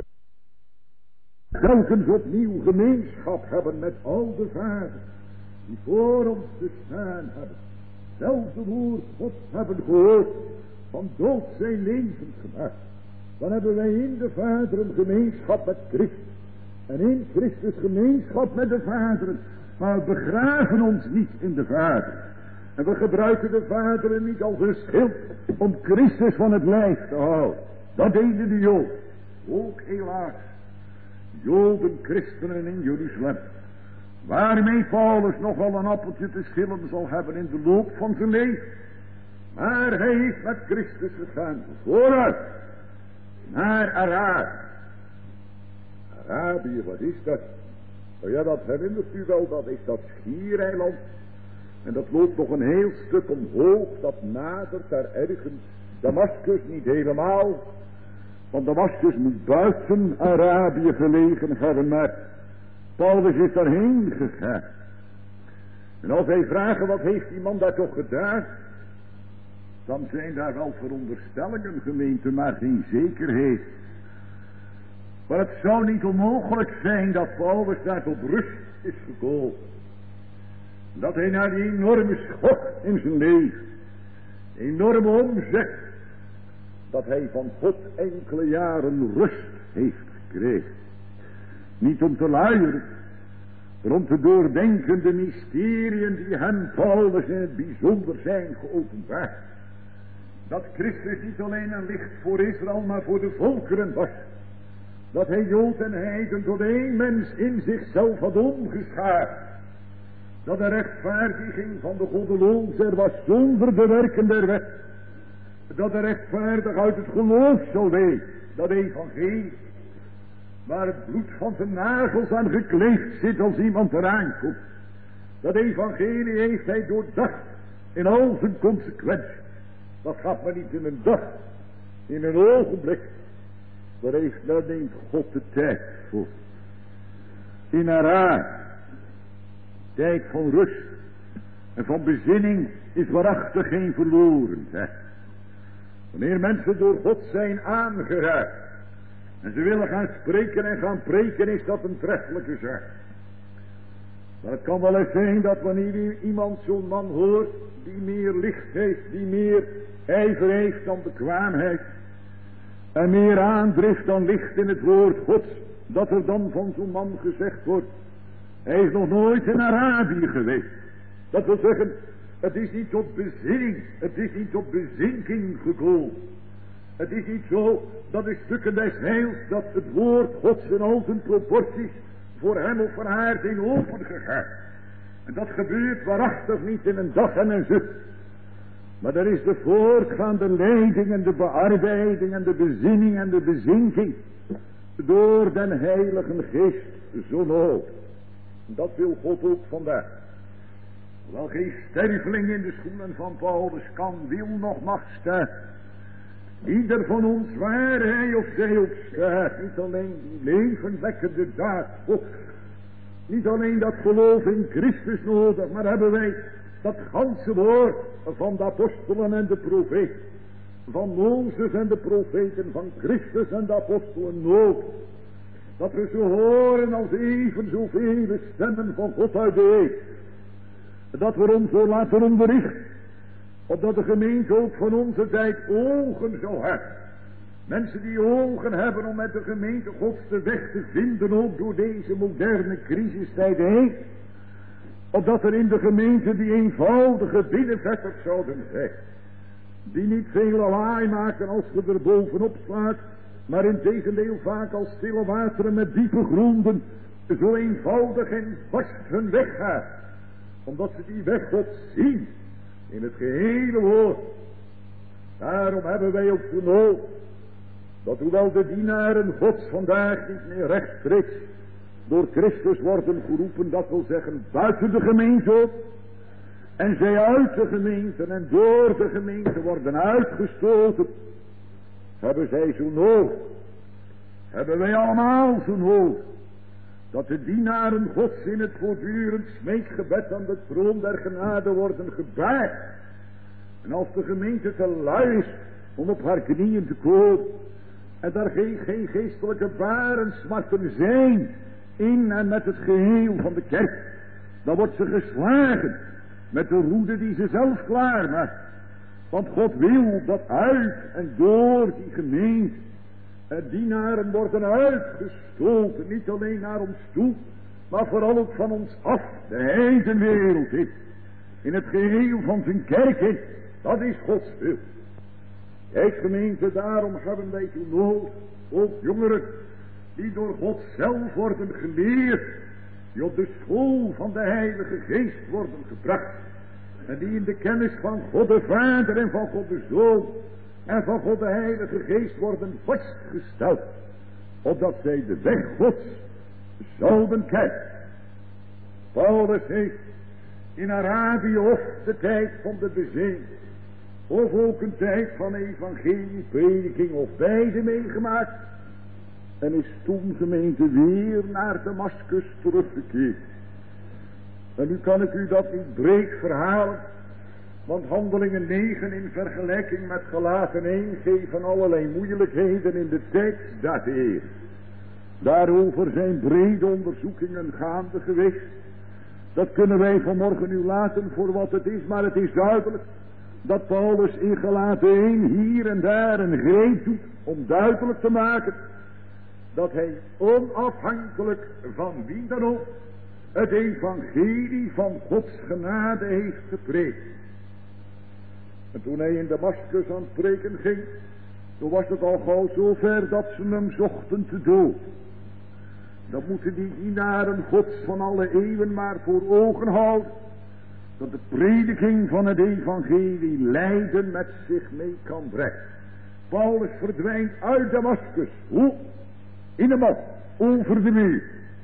Speaker 2: telkens opnieuw gemeenschap hebben met al de vaders. Die voor ons gestaan hebben. Zelf de woord Gods hebben gehoord. Van dood zijn levend gemaakt. Dan hebben wij in de Vader een gemeenschap met Christus. En in Christus gemeenschap met de vaderen. Maar we begraven ons niet in de Vader. En we gebruiken de vaderen niet als een schild om Christus van het lijf te houden. Dat deden de Joden. Ook helaas. Joden, christenen in Jeruzalem. Waarmee Paulus nog wel een appeltje te schillen zal hebben in de loop van zijn leven. Maar hij is met Christus gegaan. Vooruit. Naar Arabië. Arabië, wat is dat? Nou ja, dat herinnert u wel, dat is dat schiereiland. En dat loopt nog een heel stuk omhoog, dat nadert daar ergens Damascus, niet helemaal. Want Damascus moet buiten Arabië gelegen hebben, maar Paulus is daarheen gegaan. En als wij vragen, wat heeft die man daar toch gedaan? Dan zijn daar wel veronderstellingen, gemeente, maar geen zekerheid. Maar het zou niet onmogelijk zijn dat Paulus daar tot rust is gekomen. Dat hij na die enorme schok in zijn leven, enorme omzet, dat hij van God enkele jaren rust heeft gekregen. Niet om te luieren, maar om te doordenken de mysteriën die hem Paulus in het bijzonder zijn geopenbaard. Dat Christus niet alleen een licht voor Israël, maar voor de volkeren was. Dat hij Jood en heiden tot één mens in zichzelf had omgeschaard. Dat de rechtvaardiging van de goddeloos er was zonder de werken der wet. Dat de rechtvaardig uit het geloof zal leven. Dat evangelie. Waar het bloed van zijn nagels aan gekleefd zit als iemand eraan komt. Dat evangelie heeft hij doordacht in al zijn consequenties. Dat gaat maar niet in een dag. In een ogenblik. Daar neemt God de tijd voor. In Arabië. Tijd van rust en van bezinning is waarachtig geen verloren tijd. Wanneer mensen door God zijn aangeraakt en ze willen gaan spreken en gaan preken, is dat een treffelijke zaak. Maar het kan wel eens zijn dat wanneer iemand zo'n man hoort die meer licht heeft, die meer ijver heeft dan bekwaamheid en meer aandrift dan licht in het woord Gods, dat er dan van zo'n man gezegd wordt: hij is nog nooit in Arabië geweest. Dat wil zeggen, het is niet tot bezinning, het is niet tot bezinking gekomen. Het is niet zo dat de stukken des heils, dat het woord Gods in al zijn proporties voor hem of voor haar zijn opengegaan. En dat gebeurt waarachtig niet in een dag en een zucht. Maar er is de voortgaande leiding en de bearbeiding en de bezinning en de bezinking door den Heiligen Geest zo nodig. Dat wil God ook vandaag. Hoewel geen sterveling in de schoenen van Paulus kan, wil nog mag staan. Ieder van ons, waar hij of zij ook staat, niet alleen die levenwekkende daad God, Niet alleen dat geloof in Christus nodig, maar hebben wij dat ganse woord van de apostelen en de profeten, van Mozes en de profeten, van Christus en de apostelen nodig. Dat we ze horen als even zoveel stemmen van God uit de hemel. Dat we ons zo laten onderrichten, opdat de gemeente ook van onze tijd ogen zou hebben. Mensen die ogen hebben om met de gemeente Gods de weg te vinden, ook door deze moderne crisistijd heen. Opdat er in de gemeente die eenvoudige binnenvetters zouden zijn. Die niet veel lawaai maken als je er bovenop slaat, maar in tegendeel vaak als stille wateren met diepe gronden zo eenvoudig en vast hun weg gaan. Omdat ze die weg God zien in het gehele woord. Daarom hebben wij ook zo nodig dat hoewel de dienaren Gods vandaag niet meer rechtstreeks door Christus worden geroepen, dat wil zeggen buiten de gemeente op, en zij uit de gemeente en door de gemeente worden uitgestoten, hebben zij zo nodig, hebben wij allemaal zo nodig, dat de dienaren Gods in het voortdurend smeekgebed aan de troon der genade worden gebaard. En als de gemeente te lui is om op haar knieën te komen, en daar geen geestelijke barensmarten zijn in en met het geheel van de kerk, dan wordt ze geslagen met de roede die ze zelf klaar maakt. Want God wil dat uit en door die gemeente dienaren worden uitgestoten, niet alleen naar ons toe, maar vooral ook van ons af, de heidenwereld in het geheel van zijn kerk in. Dat is Gods wil. Kijk gemeente, daarom hebben wij toen nodig, ook jongeren, die door God zelf worden geleerd, die op de school van de Heilige Geest worden gebracht, en die in de kennis van God de Vader en van God de Zoon en van God de Heilige Geest worden vastgesteld, opdat zij de weg Gods zouden kennen. Paulus heeft in Arabië of de tijd van de bezing, of ook een tijd van evangelie, prediking of beide meegemaakt, en is toen gemeente weer naar Damascus teruggekeerd. En nu kan ik u dat niet breed verhalen, want Handelingen 9 in vergelijking met Galaten 1 geven allerlei moeilijkheden in de tekst dateer. Daarover zijn brede onderzoekingen gaande geweest. Dat kunnen wij vanmorgen u laten voor wat het is, maar het is duidelijk dat Paulus in Galaten 1 hier en daar een greep doet om duidelijk te maken dat hij onafhankelijk van wie dan ook het evangelie van Gods genade heeft gepreekt. En toen hij in Damascus aan het preken ging, toen was het al gauw zover dat ze hem zochten te dood. Dat moeten die dienaren Gods van alle eeuwen maar voor ogen houden, dat de prediking van het evangelie lijden met zich mee kan brengen. Paulus verdwijnt uit Damascus. Hoe? In de man, over de muur.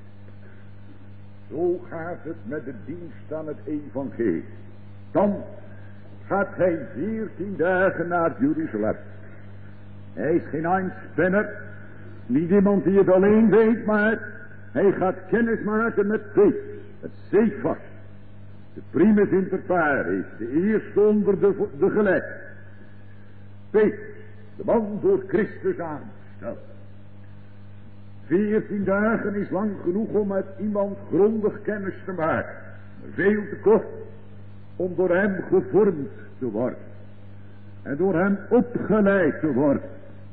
Speaker 2: Zo gaat het met de dienst aan het evangelie. Dan gaat hij 14 dagen naar Jeruzalem. Hij is geen eindspanner, niet iemand die het alleen weet, maar hij gaat kennis maken met Petrus, met Cephas, de primus inter pares, de eerste onder de geleerden. Petrus, de man door Christus aangesteld. 14 dagen is lang genoeg om met iemand grondig kennis te maken. Veel te kort om door hem gevormd te worden. En door hem opgeleid te worden.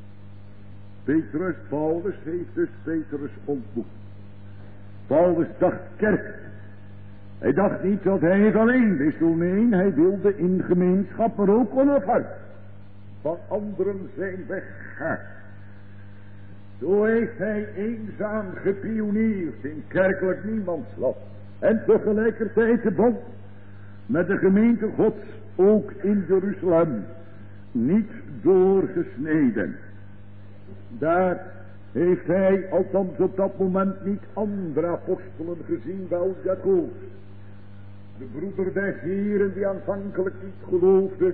Speaker 2: Paulus heeft dus Petrus ontmoet. Paulus dacht kerk. Hij dacht niet dat hij het alleen wist. Nee, hij wilde in gemeenschap, maar ook onafhankelijk van anderen zijn weg gaan. Zo heeft hij eenzaam gepioneerd in kerkelijk niemandsland. En tegelijkertijd de band met de gemeente Gods ook in Jeruzalem niet doorgesneden. Daar heeft hij althans op dat moment niet andere apostelen gezien, wel Jacobus, de broeder des Heren die aanvankelijk niet geloofde,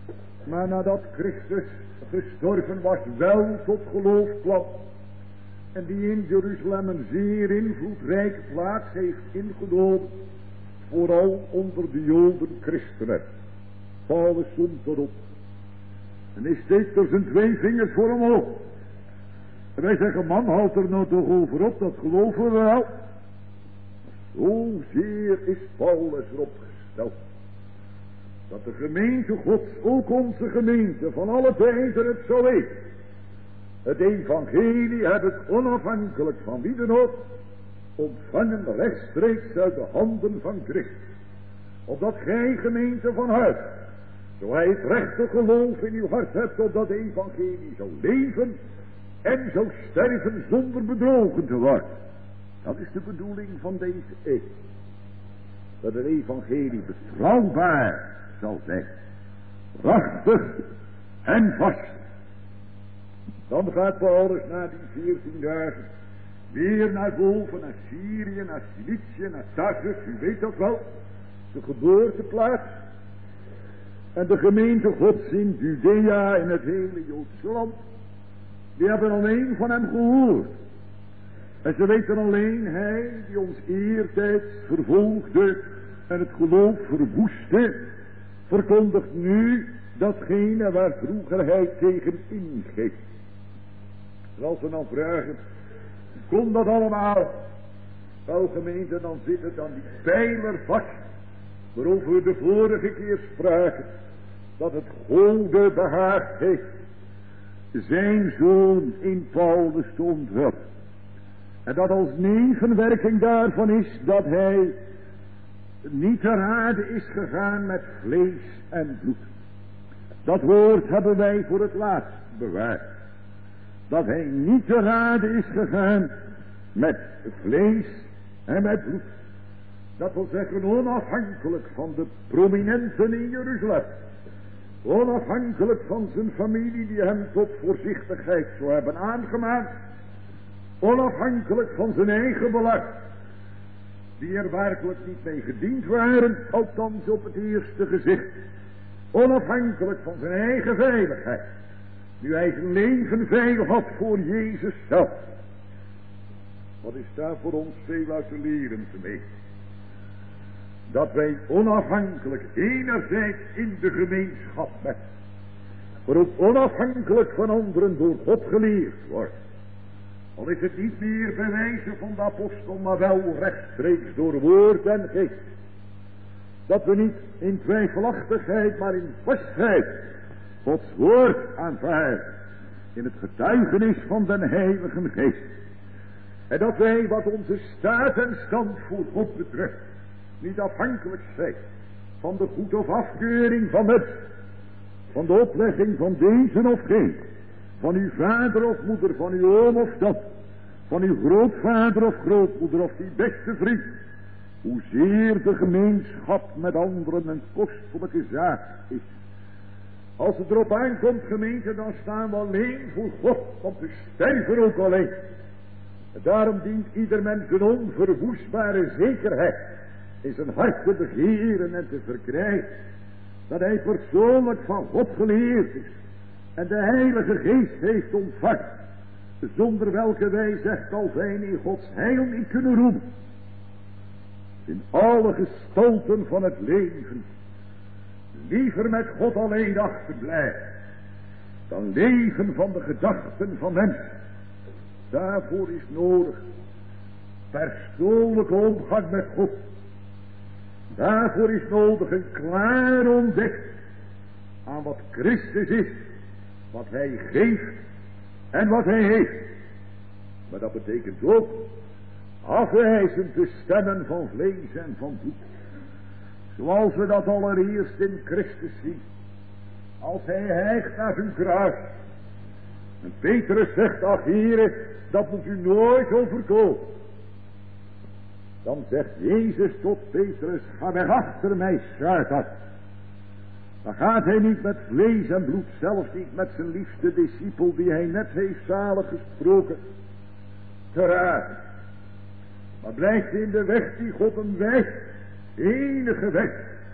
Speaker 2: maar nadat Christus gestorven was wel tot geloof kwam. en die in Jeruzalem een zeer invloedrijke plaats heeft ingenomen, vooral onder de Joden christenen. Paulus somt erop en hij steekt er zijn 2 vingers voor hem op. En wij zeggen, man, houd er nou toch over op, dat geloven we wel. Zozeer is Paulus erop gesteld dat de gemeente Gods, ook onze gemeente, van alle tijden het zo weten. Het evangelie heb ik onafhankelijk van wie dan ook ontvangen rechtstreeks uit de handen van Christus. Opdat gij, gemeente van huis, zo gij het rechte geloof in uw hart hebt, opdat de evangelie zou leven en zou sterven zonder bedrogen te worden. Dat is de bedoeling van deze eeuw. Dat het evangelie betrouwbaar zal zijn. Prachtig en vast. Dan gaat Paulus na die 14 dagen weer naar boven, naar Syrië, naar Cilicië, naar Tarsus. U weet dat wel. De geboorteplaats. En de gemeente Gods in Judea, in het hele Joodse land. Die hebben alleen van hem gehoord. En ze weten alleen, hij die ons eertijds vervolgde en het geloof verwoestte, verkondigt nu datgene waar vroeger hij tegen ingreep. En als we dan vragen, kon dat allemaal? Wel gemeente, dan zit het aan die pijler vast, waarover we de vorige keer spraken, dat het Gode behaagd heeft zijn zoon in Paulus te ontwerpen. En dat als nevenwerking daarvan is dat hij niet ter aarde is gegaan met vlees en bloed. Dat woord hebben wij voor het laatst bewaard. Dat hij niet ter aarde is gegaan met vlees en met bloed. Dat wil zeggen onafhankelijk van de prominenten in Jeruzalem. Onafhankelijk van zijn familie die hem tot voorzichtigheid zou hebben aangemaakt. Onafhankelijk van zijn eigen belang. Die er werkelijk niet mee gediend waren, althans op het eerste gezicht. Onafhankelijk van zijn eigen veiligheid. Nu hij zijn leven veilig had voor Jezus zelf. Wat is daar voor ons veel uit te leren te mee? Dat wij onafhankelijk enerzijds in de gemeenschap met, maar ook onafhankelijk van anderen door God geleerd worden. Al is het niet meer bij wijze van de apostel, maar wel rechtstreeks door woord en geest. Dat we niet in twijfelachtigheid, maar in vastheid Gods woord aanvaarden. In het getuigenis van den Heilige Geest. En dat wij wat onze staat en stand voor God betreft niet afhankelijk zijn van de goed of afkeuring van mensen. Van de oplegging van deze of geen. Van uw vader of moeder, van uw oom of dat. Van uw grootvader of grootmoeder of die beste vriend. Hoezeer de gemeenschap met anderen een kostelijke zaak is. Als het erop aankomt, gemeente, dan staan we alleen voor God, want we sterven ook alleen. En daarom dient ieder mens een onverwoestbare zekerheid in zijn hart te begeren en te verkrijgen, dat hij persoonlijk van God geleerd is en de Heilige Geest heeft ontvangen, zonder welke wij, zegt Calvijn, in Gods heil niet kunnen roemen. In alle gestalten van het leven liever met God alleen achterblijven dan leven van de gedachten van mensen. Daarvoor is nodig persoonlijke omgang met God. Daarvoor is nodig een klaar ontdekking aan wat Christus is, wat hij geeft en wat hij heeft. Maar dat betekent ook afwijzen te stemmen van vlees en van bloed. Zoals we dat allereerst in Christus zien. Als hij hijgt naar zijn kruis. En Petrus zegt, ach Heere, dat moet u nooit overkomen. Dan zegt Jezus tot Petrus, ga weg achter mij, Satan. Dan gaat hij niet met vlees en bloed, zelfs niet met zijn liefste discipel die hij net heeft zalig gesproken, te raden. Maar blijft in de weg die God hem wijst, de enige weg.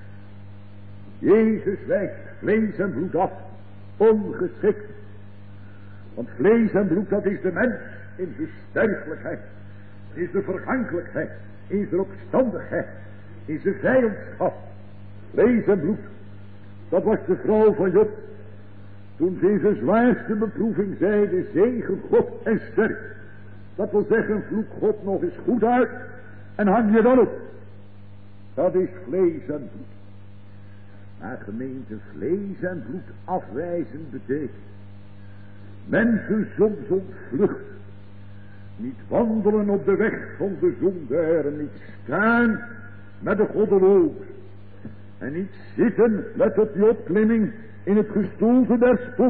Speaker 2: Jezus wijst vlees en bloed af, ongeschikt. Want vlees en bloed, dat is de mens in zijn sterfelijkheid, in zijn vergankelijkheid, in zijn opstandigheid, in zijn vijandschap. Vlees en bloed. Dat was de vrouw van Job. Toen ze in zijn zwaarste beproeving zeide, zegen God en sterk. Dat wil zeggen, vloek God nog eens goed uit en hang je dan op. Dat is vlees en bloed. Maar gemeente, vlees en bloed afwijzen betekent mensen soms ontvluchten, niet wandelen op de weg van de zondaar, niet staan met de goddeloos en niet zitten, let op die opklimming, in het gestoelte der spoed,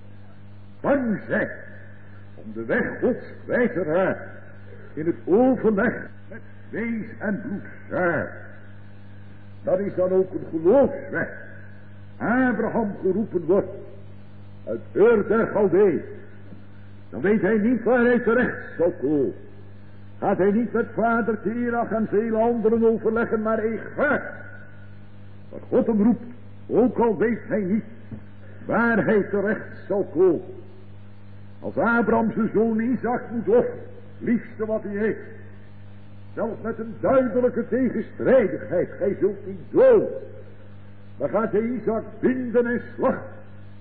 Speaker 2: bang zijn om de weg Gods kwijt te raken, in het overleg met vlees en bloed zaad. Dat is dan ook een geloofsweg. Abraham geroepen wordt uit Ur der Chaldee, dan weet hij niet waar hij terecht zal komen. Gaat hij niet met vader Terach en vele anderen overleggen, maar hij gaat waar God hem roept, ook al weet hij niet waar hij terecht zal komen. Als Abraham zijn zoon Isaac moet offeren, liefste wat hij heeft, zelfs met een duidelijke tegenstrijdigheid, gij zult niet dood, dan gaat hij Isaac binden en slachten.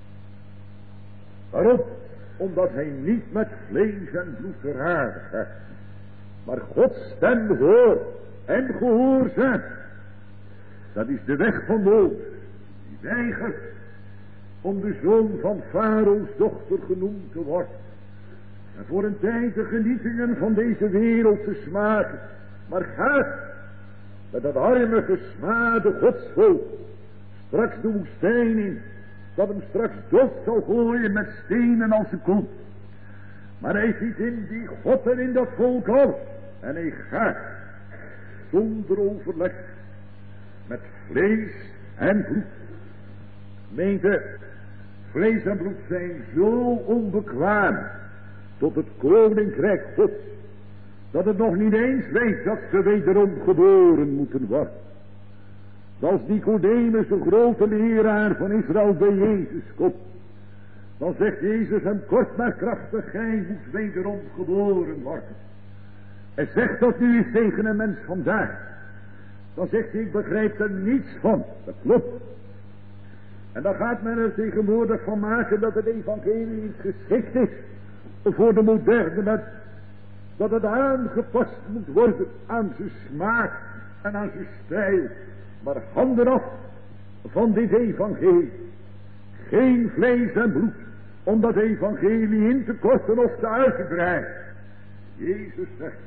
Speaker 2: Waarom? Omdat hij niet met vlees en bloed te raden gaat, maar Gods stem hoort en gehoorzaamt. Dat is de weg van Mozes, die weigert om de zoon van Farao's dochter genoemd te worden en voor een tijd de genietingen van deze wereld te smaken, maar gaat met dat arme gesmade godsvolk straks de woestijn in, dat hem straks dood zal gooien met stenen als ze komt. Maar hij ziet in die God en in dat volk alles, en hij gaat zonder overleg met vlees en bloed. Meente, vlees en bloed zijn zo onbekwaam tot het koninkrijk Gods, dat het nog niet eens weet dat ze wederom geboren moeten worden. Als Nicodemus, een grote leraar van Israël, bij Jezus komt, dan zegt Jezus hem kort maar krachtig, gij moet wederom geboren worden. En zegt dat nu eens tegen een mens vandaag. Dan zegt hij, ik begrijp er niets van. Dat klopt. En dan gaat men er tegenwoordig van maken dat het evangelie niet geschikt is voor de moderne mens. Dat het aangepast moet worden aan zijn smaak en aan zijn stijl. Maar handen af van dit evangelie. Geen vlees en bloed om dat evangelie in te korten of te uitbreiden. Jezus zegt,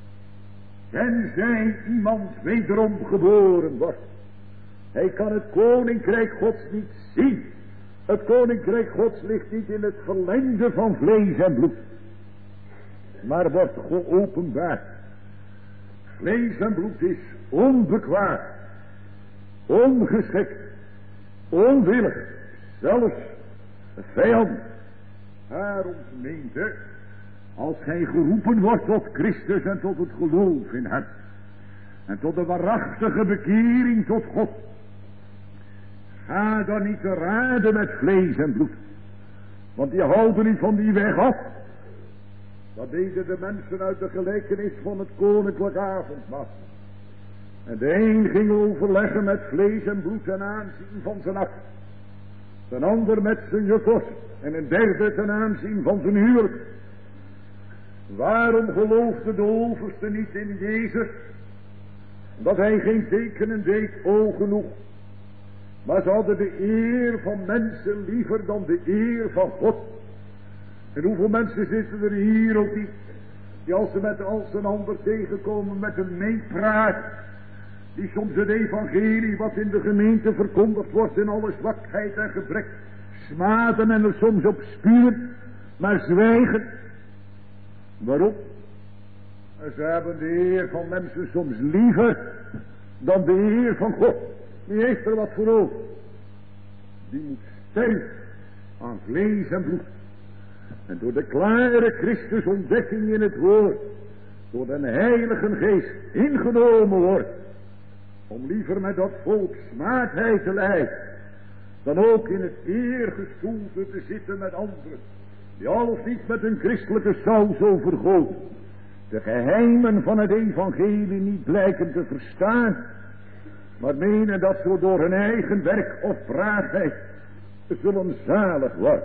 Speaker 2: tenzij iemand wederom geboren wordt, hij kan het koninkrijk Gods niet zien. Het koninkrijk Gods ligt niet in het verlengde van vlees en bloed, maar wordt geopenbaard. Vlees en bloed is onbekwaam, ongeschikt, onwillig, zelfs vijand. Daarom gemeente, als gij geroepen wordt tot Christus en tot het geloof in hem, en tot de waarachtige bekering tot God, ga dan niet te raden met vlees en bloed, want die houden niet van die weg af. Dat deden de mensen uit de gelijkenis van het koninklijk avondmaal. En de een ging overleggen met vlees en bloed ten aanzien van zijn akker, een ander met zijn juffers en een derde ten aanzien van zijn huwelijk. Waarom geloofde de overste niet in Jezus? Dat hij geen tekenen deed, o genoeg. Maar ze hadden de eer van mensen liever dan de eer van God. En hoeveel mensen zitten er hier ook niet, die als ze met als een ander tegenkomen met een meepraat, die soms het evangelie wat in de gemeente verkondigd wordt in alle zwakheid en gebrek smaden en er soms op spuwen, maar zwijgen. Waarom? Ze hebben de eer van mensen soms liever dan de eer van God. Wie heeft er wat voor over? Die moet sterven aan vlees en bloed. En door de klare Christus ontdekking in het woord, door de Heilige Geest ingenomen wordt, om liever met dat volk smaadheid te lijden, dan ook in het eergestoelte te zitten met anderen, die al of niet met een christelijke saus overgoot, de geheimen van het evangelie niet blijken te verstaan, maar menen dat ze door hun eigen werk of braafheid zullen zalig worden.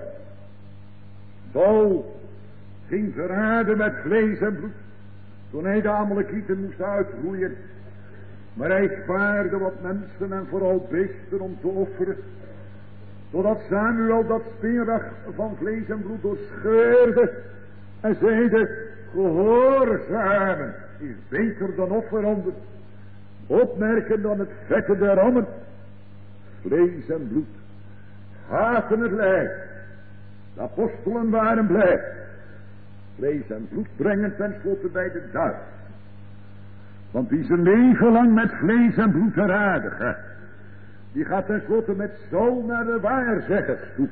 Speaker 2: Saul ging verraden met vlees en bloed, toen hij de Amalekieten moest uitroeien. Maar hij spaarde wat mensen en vooral beesten om te offeren, totdat Samuel dat speerdag van vlees en bloed doorscheurde en zeide: gehoorzamen is beter dan offeranden, opmerken dan het vette der rammen. Vlees en bloed haten het lijf. De apostelen waren blij. Vlees en bloed brengen tenslotte bij de duif. Want wie zijn leven lang met vlees en bloed te raden gaat, die gaat tenslotte met Saul naar de waarzeggers toe.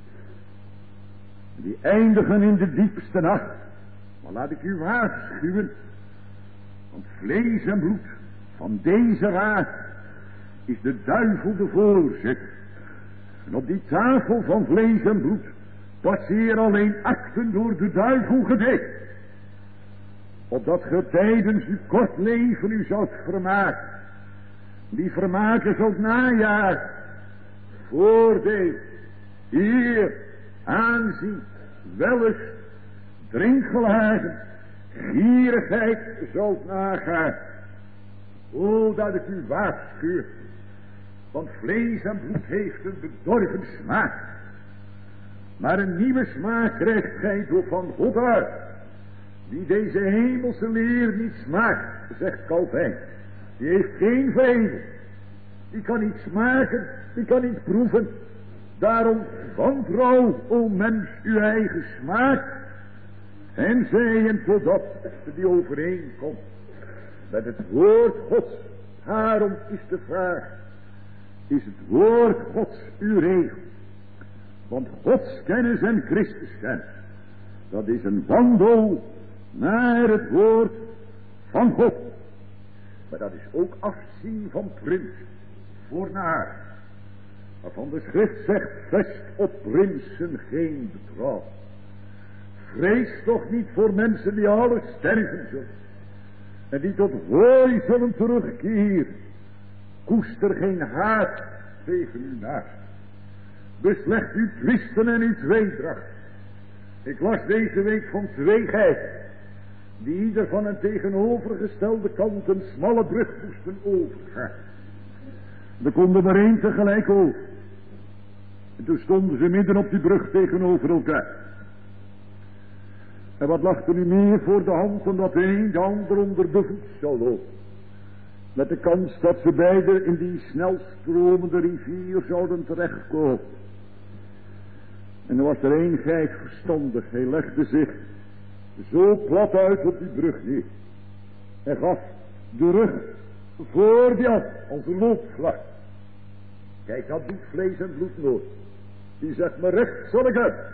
Speaker 2: Die eindigen in de diepste nacht. Maar laat ik u waarschuwen, want vlees en bloed van deze raad is de duivel de voorzitter. En op die tafel van vlees en bloed passeer alleen akten door de duivel gedekt, opdat ge tijdens uw kort leven u zoudt vermaken. Die vermaken zult najagen, voordeel, eer, aanzien, wellust, drinkgelagen, gierigheid zult nagaan. O, dat ik u waarschuw, want vlees en bloed heeft een bedorven smaak, maar een nieuwe smaak krijgt gij door van God uit, die deze hemelse leer niet smaakt, zegt Calvijn. Die heeft geen vrede, die kan niet smaken, die kan niet proeven. Daarom wantrouw, o mens, uw eigen smaak, en zij en totdat die overeenkomt met het woord Gods. Daarom is de vraag, is het woord Gods uw regel? Want Gods kennis en Christus kennis, dat is een wandel naar het woord van God. Maar dat is ook afzien van prins voor naar, waarvan de schrift zegt: vest op prinsen geen betrouw. Vrees toch niet voor mensen die alles sterven zullen en die tot hooi zullen terugkeren. Koester geen haat tegen uw naast. Beslecht uw twisten en uw tweedracht. Ik las deze week van twee geiten, die ieder van een tegenovergestelde kant een smalle brug moesten overgaan. Er kon er maar één tegelijk over. En toen stonden ze midden op die brug tegenover elkaar. En wat lag er nu meer voor de hand dan dat de een de ander onder de voet zou lopen, met de kans dat ze beiden in die snelstromende rivier zouden terechtkomen. En er was er één geit verstandig, hij legde zich zo plat uit op die brug neer en gaf de rug voor die af als een loopvlak. Kijk, dat doet vlees en bloed nooit. Die zegt: maar recht zal ik uit.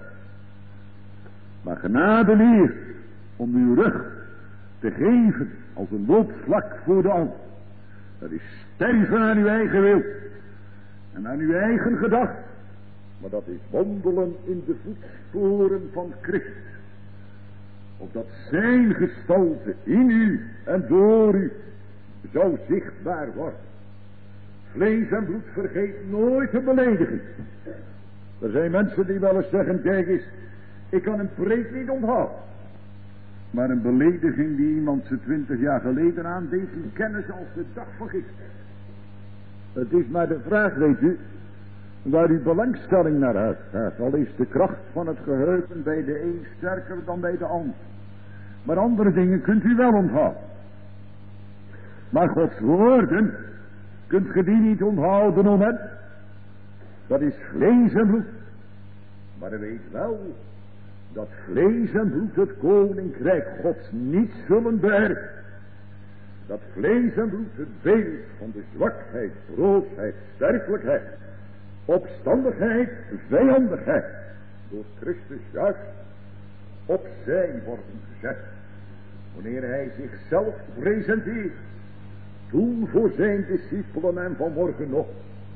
Speaker 2: Maar genade leert om uw rug te geven als een loopvlak voor de ander. Dat is sterven aan uw eigen wil en aan uw eigen gedachten. Maar dat is wandelen in de voetsporen van Christus, opdat zijn gestalte in u en door u zou zichtbaar worden. Vlees en bloed vergeet nooit te beledigen. Er zijn mensen die wel eens zeggen: kijk eens, ik kan een preek niet onthouden, maar een belediging die iemand ze 20 jaar geleden aandeed, die kennen ze als de dag van gisteren. Het is maar de vraag, weet u, waar uw belangstelling naar uitgaat. Al is de kracht van het geheugen bij de een sterker dan bij de ander, maar andere dingen kunt u wel onthouden. Maar Gods woorden, kunt ge die niet onthouden, o mens? Dat is vlees en bloed. Maar weet wel dat vlees en bloed het koninkrijk Gods niet zullen beërven. Dat vlees en bloed het beeld van de zwakheid, broosheid, sterfelijkheid, opstandigheid, vijandigheid door Christus juist opzij worden gezet, wanneer hij zichzelf presenteert, toen voor zijn discipelen en vanmorgen nog.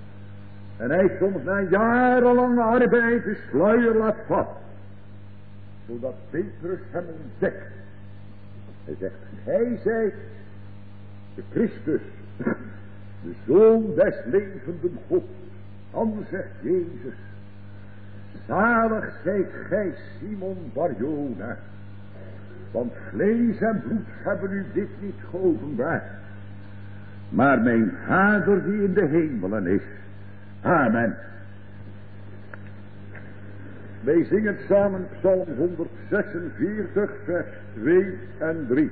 Speaker 2: En hij soms na jarenlange arbeid de sluier laat vatten zodat Petrus hem ontdekt. Hij zegt, gij zijt de Christus, de Zoon des levenden God. Dan zegt Jezus, zalig zijt gij Simon Bar-Jona, want vlees en bloed hebben u dit niet geopenbaard, maar mijn Vader die in de hemelen is. Amen. Wij zingen samen Psalm 146 vers 2 en 3.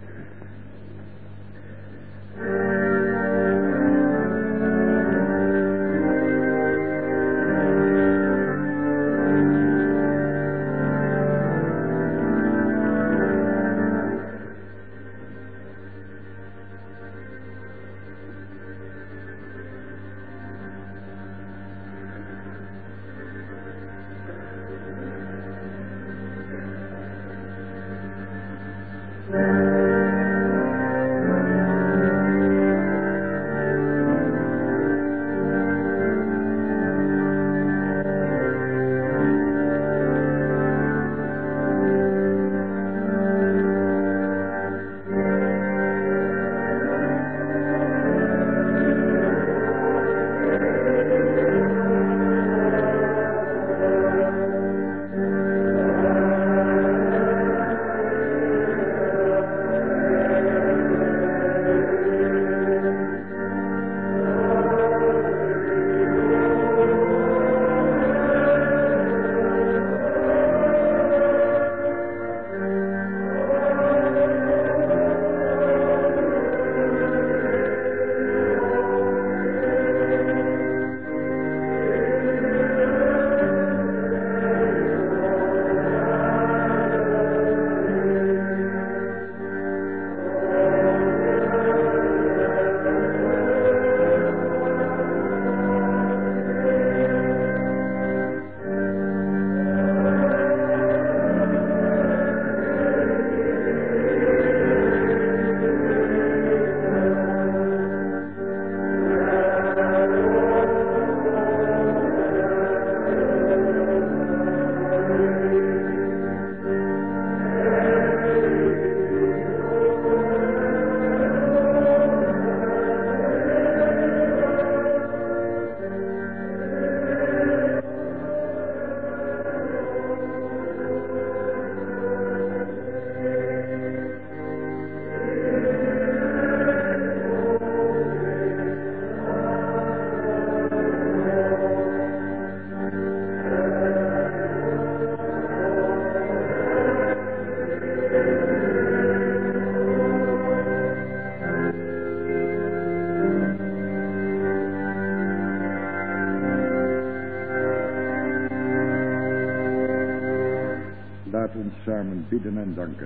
Speaker 2: Laat ons samen bidden en danken.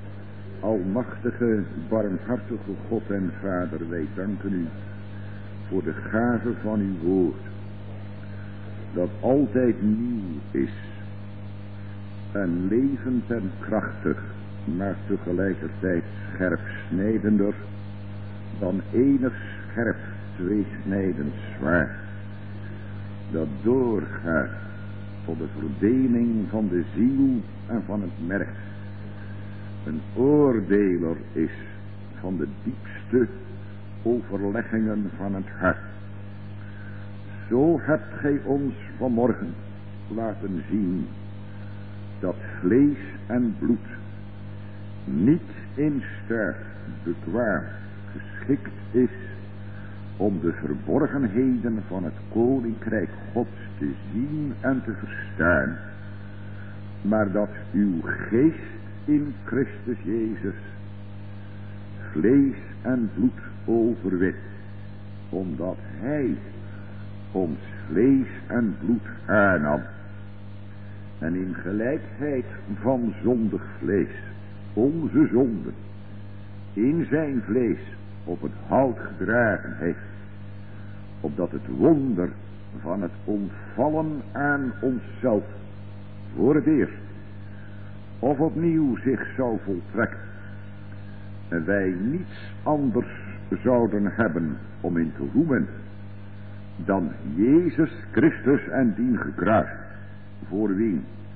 Speaker 2: Almachtige, barmhartige God en Vader, wij danken u voor de gave van uw woord, dat altijd nieuw is en levend en krachtig, maar tegelijkertijd scherpsnijdender dan enig scherp tweesnijdend zwaard, dat doorgaat tot de verdeling van de ziel en van het merg, een oordeler is van de diepste overleggingen van het hart. Zo hebt gij ons vanmorgen laten zien dat vlees en bloed niet in staat bekwaam geschikt is om de verborgenheden van het koninkrijk Gods te zien en te verstaan, maar dat uw geest in Christus Jezus vlees en bloed overwint, omdat hij ons vlees en bloed aannam en in gelijkheid van zondig vlees onze zonden in zijn vlees op het hout gedragen heeft, opdat het wonder van het ontvallen aan onszelf voor het eerst of opnieuw zich zou voltrekken en wij niets anders zouden hebben om in te roemen dan Jezus Christus en dien gekruist, voor wien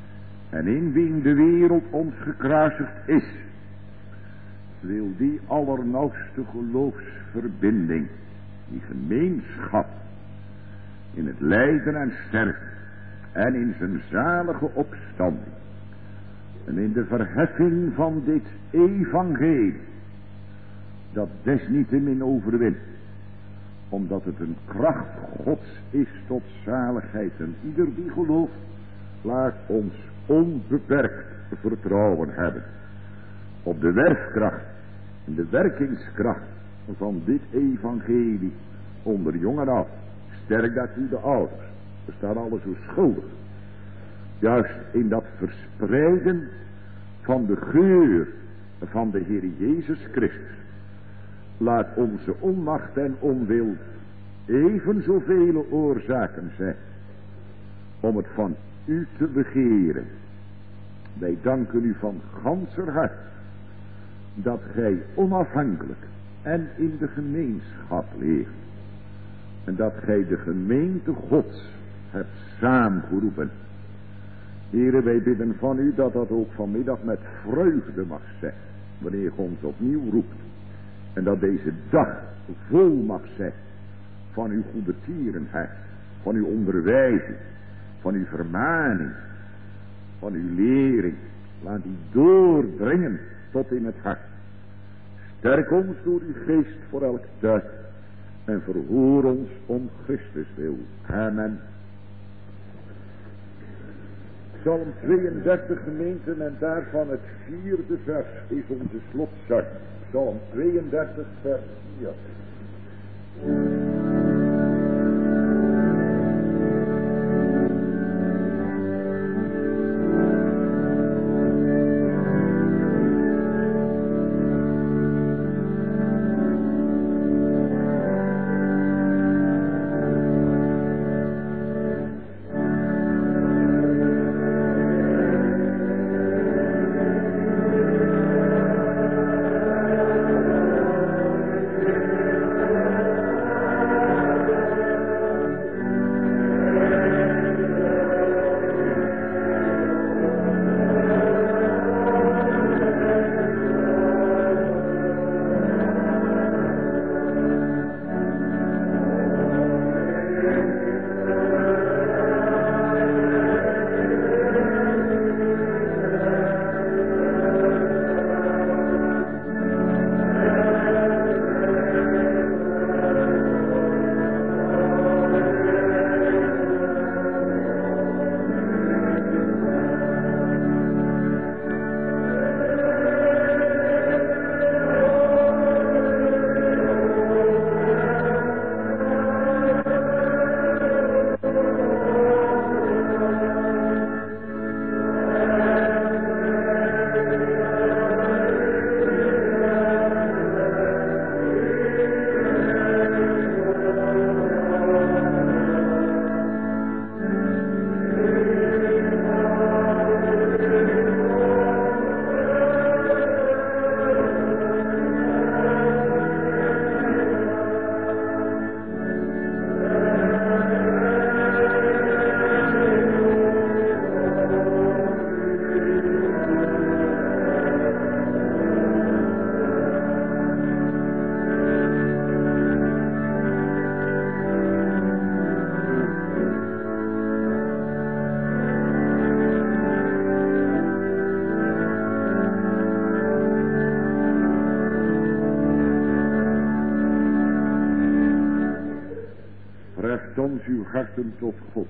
Speaker 2: en in wien de wereld ons gekruisigd is, wil die allernauwste geloofsverbinding, die gemeenschap in het lijden en sterven en in zijn zalige opstanding en in de verheffing van dit evangelie, dat desniettemin overwint, omdat het een kracht Gods is tot zaligheid. En ieder die gelooft, laat ons onbeperkt vertrouwen hebben op de werkkracht en de werkingskracht van dit evangelie onder jongen af. Sterk daartoe de ouders. We staan alle zo schuldig. Juist in dat verspreiden van de geur van de Heer Jezus Christus. Laat onze onmacht en onwil even zoveel oorzaken zijn om het van u te begeren. Wij danken u van ganser hart dat gij onafhankelijk en in de gemeenschap leeft. En dat gij de gemeente Gods hebt samengeroepen. Heren, wij bidden van u dat dat ook vanmiddag met vreugde mag zijn, wanneer gij ons opnieuw roept. En dat deze dag vol mag zijn van uw goede tierenheid, van uw onderwijzing, van uw vermaning, van uw lering. Laat die doordringen tot in het hart. Sterk ons door uw geest voor elk tijd en verhoor ons om Christus wil. Amen. Psalm 32 gemeenten en daarvan het 4e vers is onze slotzang. Psalm 32 vers 4. Uw harten tot God.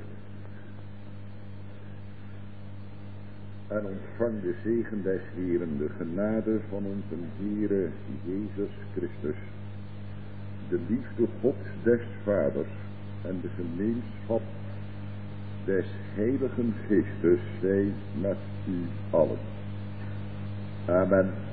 Speaker 2: En ontvang de zegen des Heeren, de genade van onze Heere Jezus Christus, de liefde Gods des Vaders en de gemeenschap des Heiligen Geestes zij met u allen. Amen.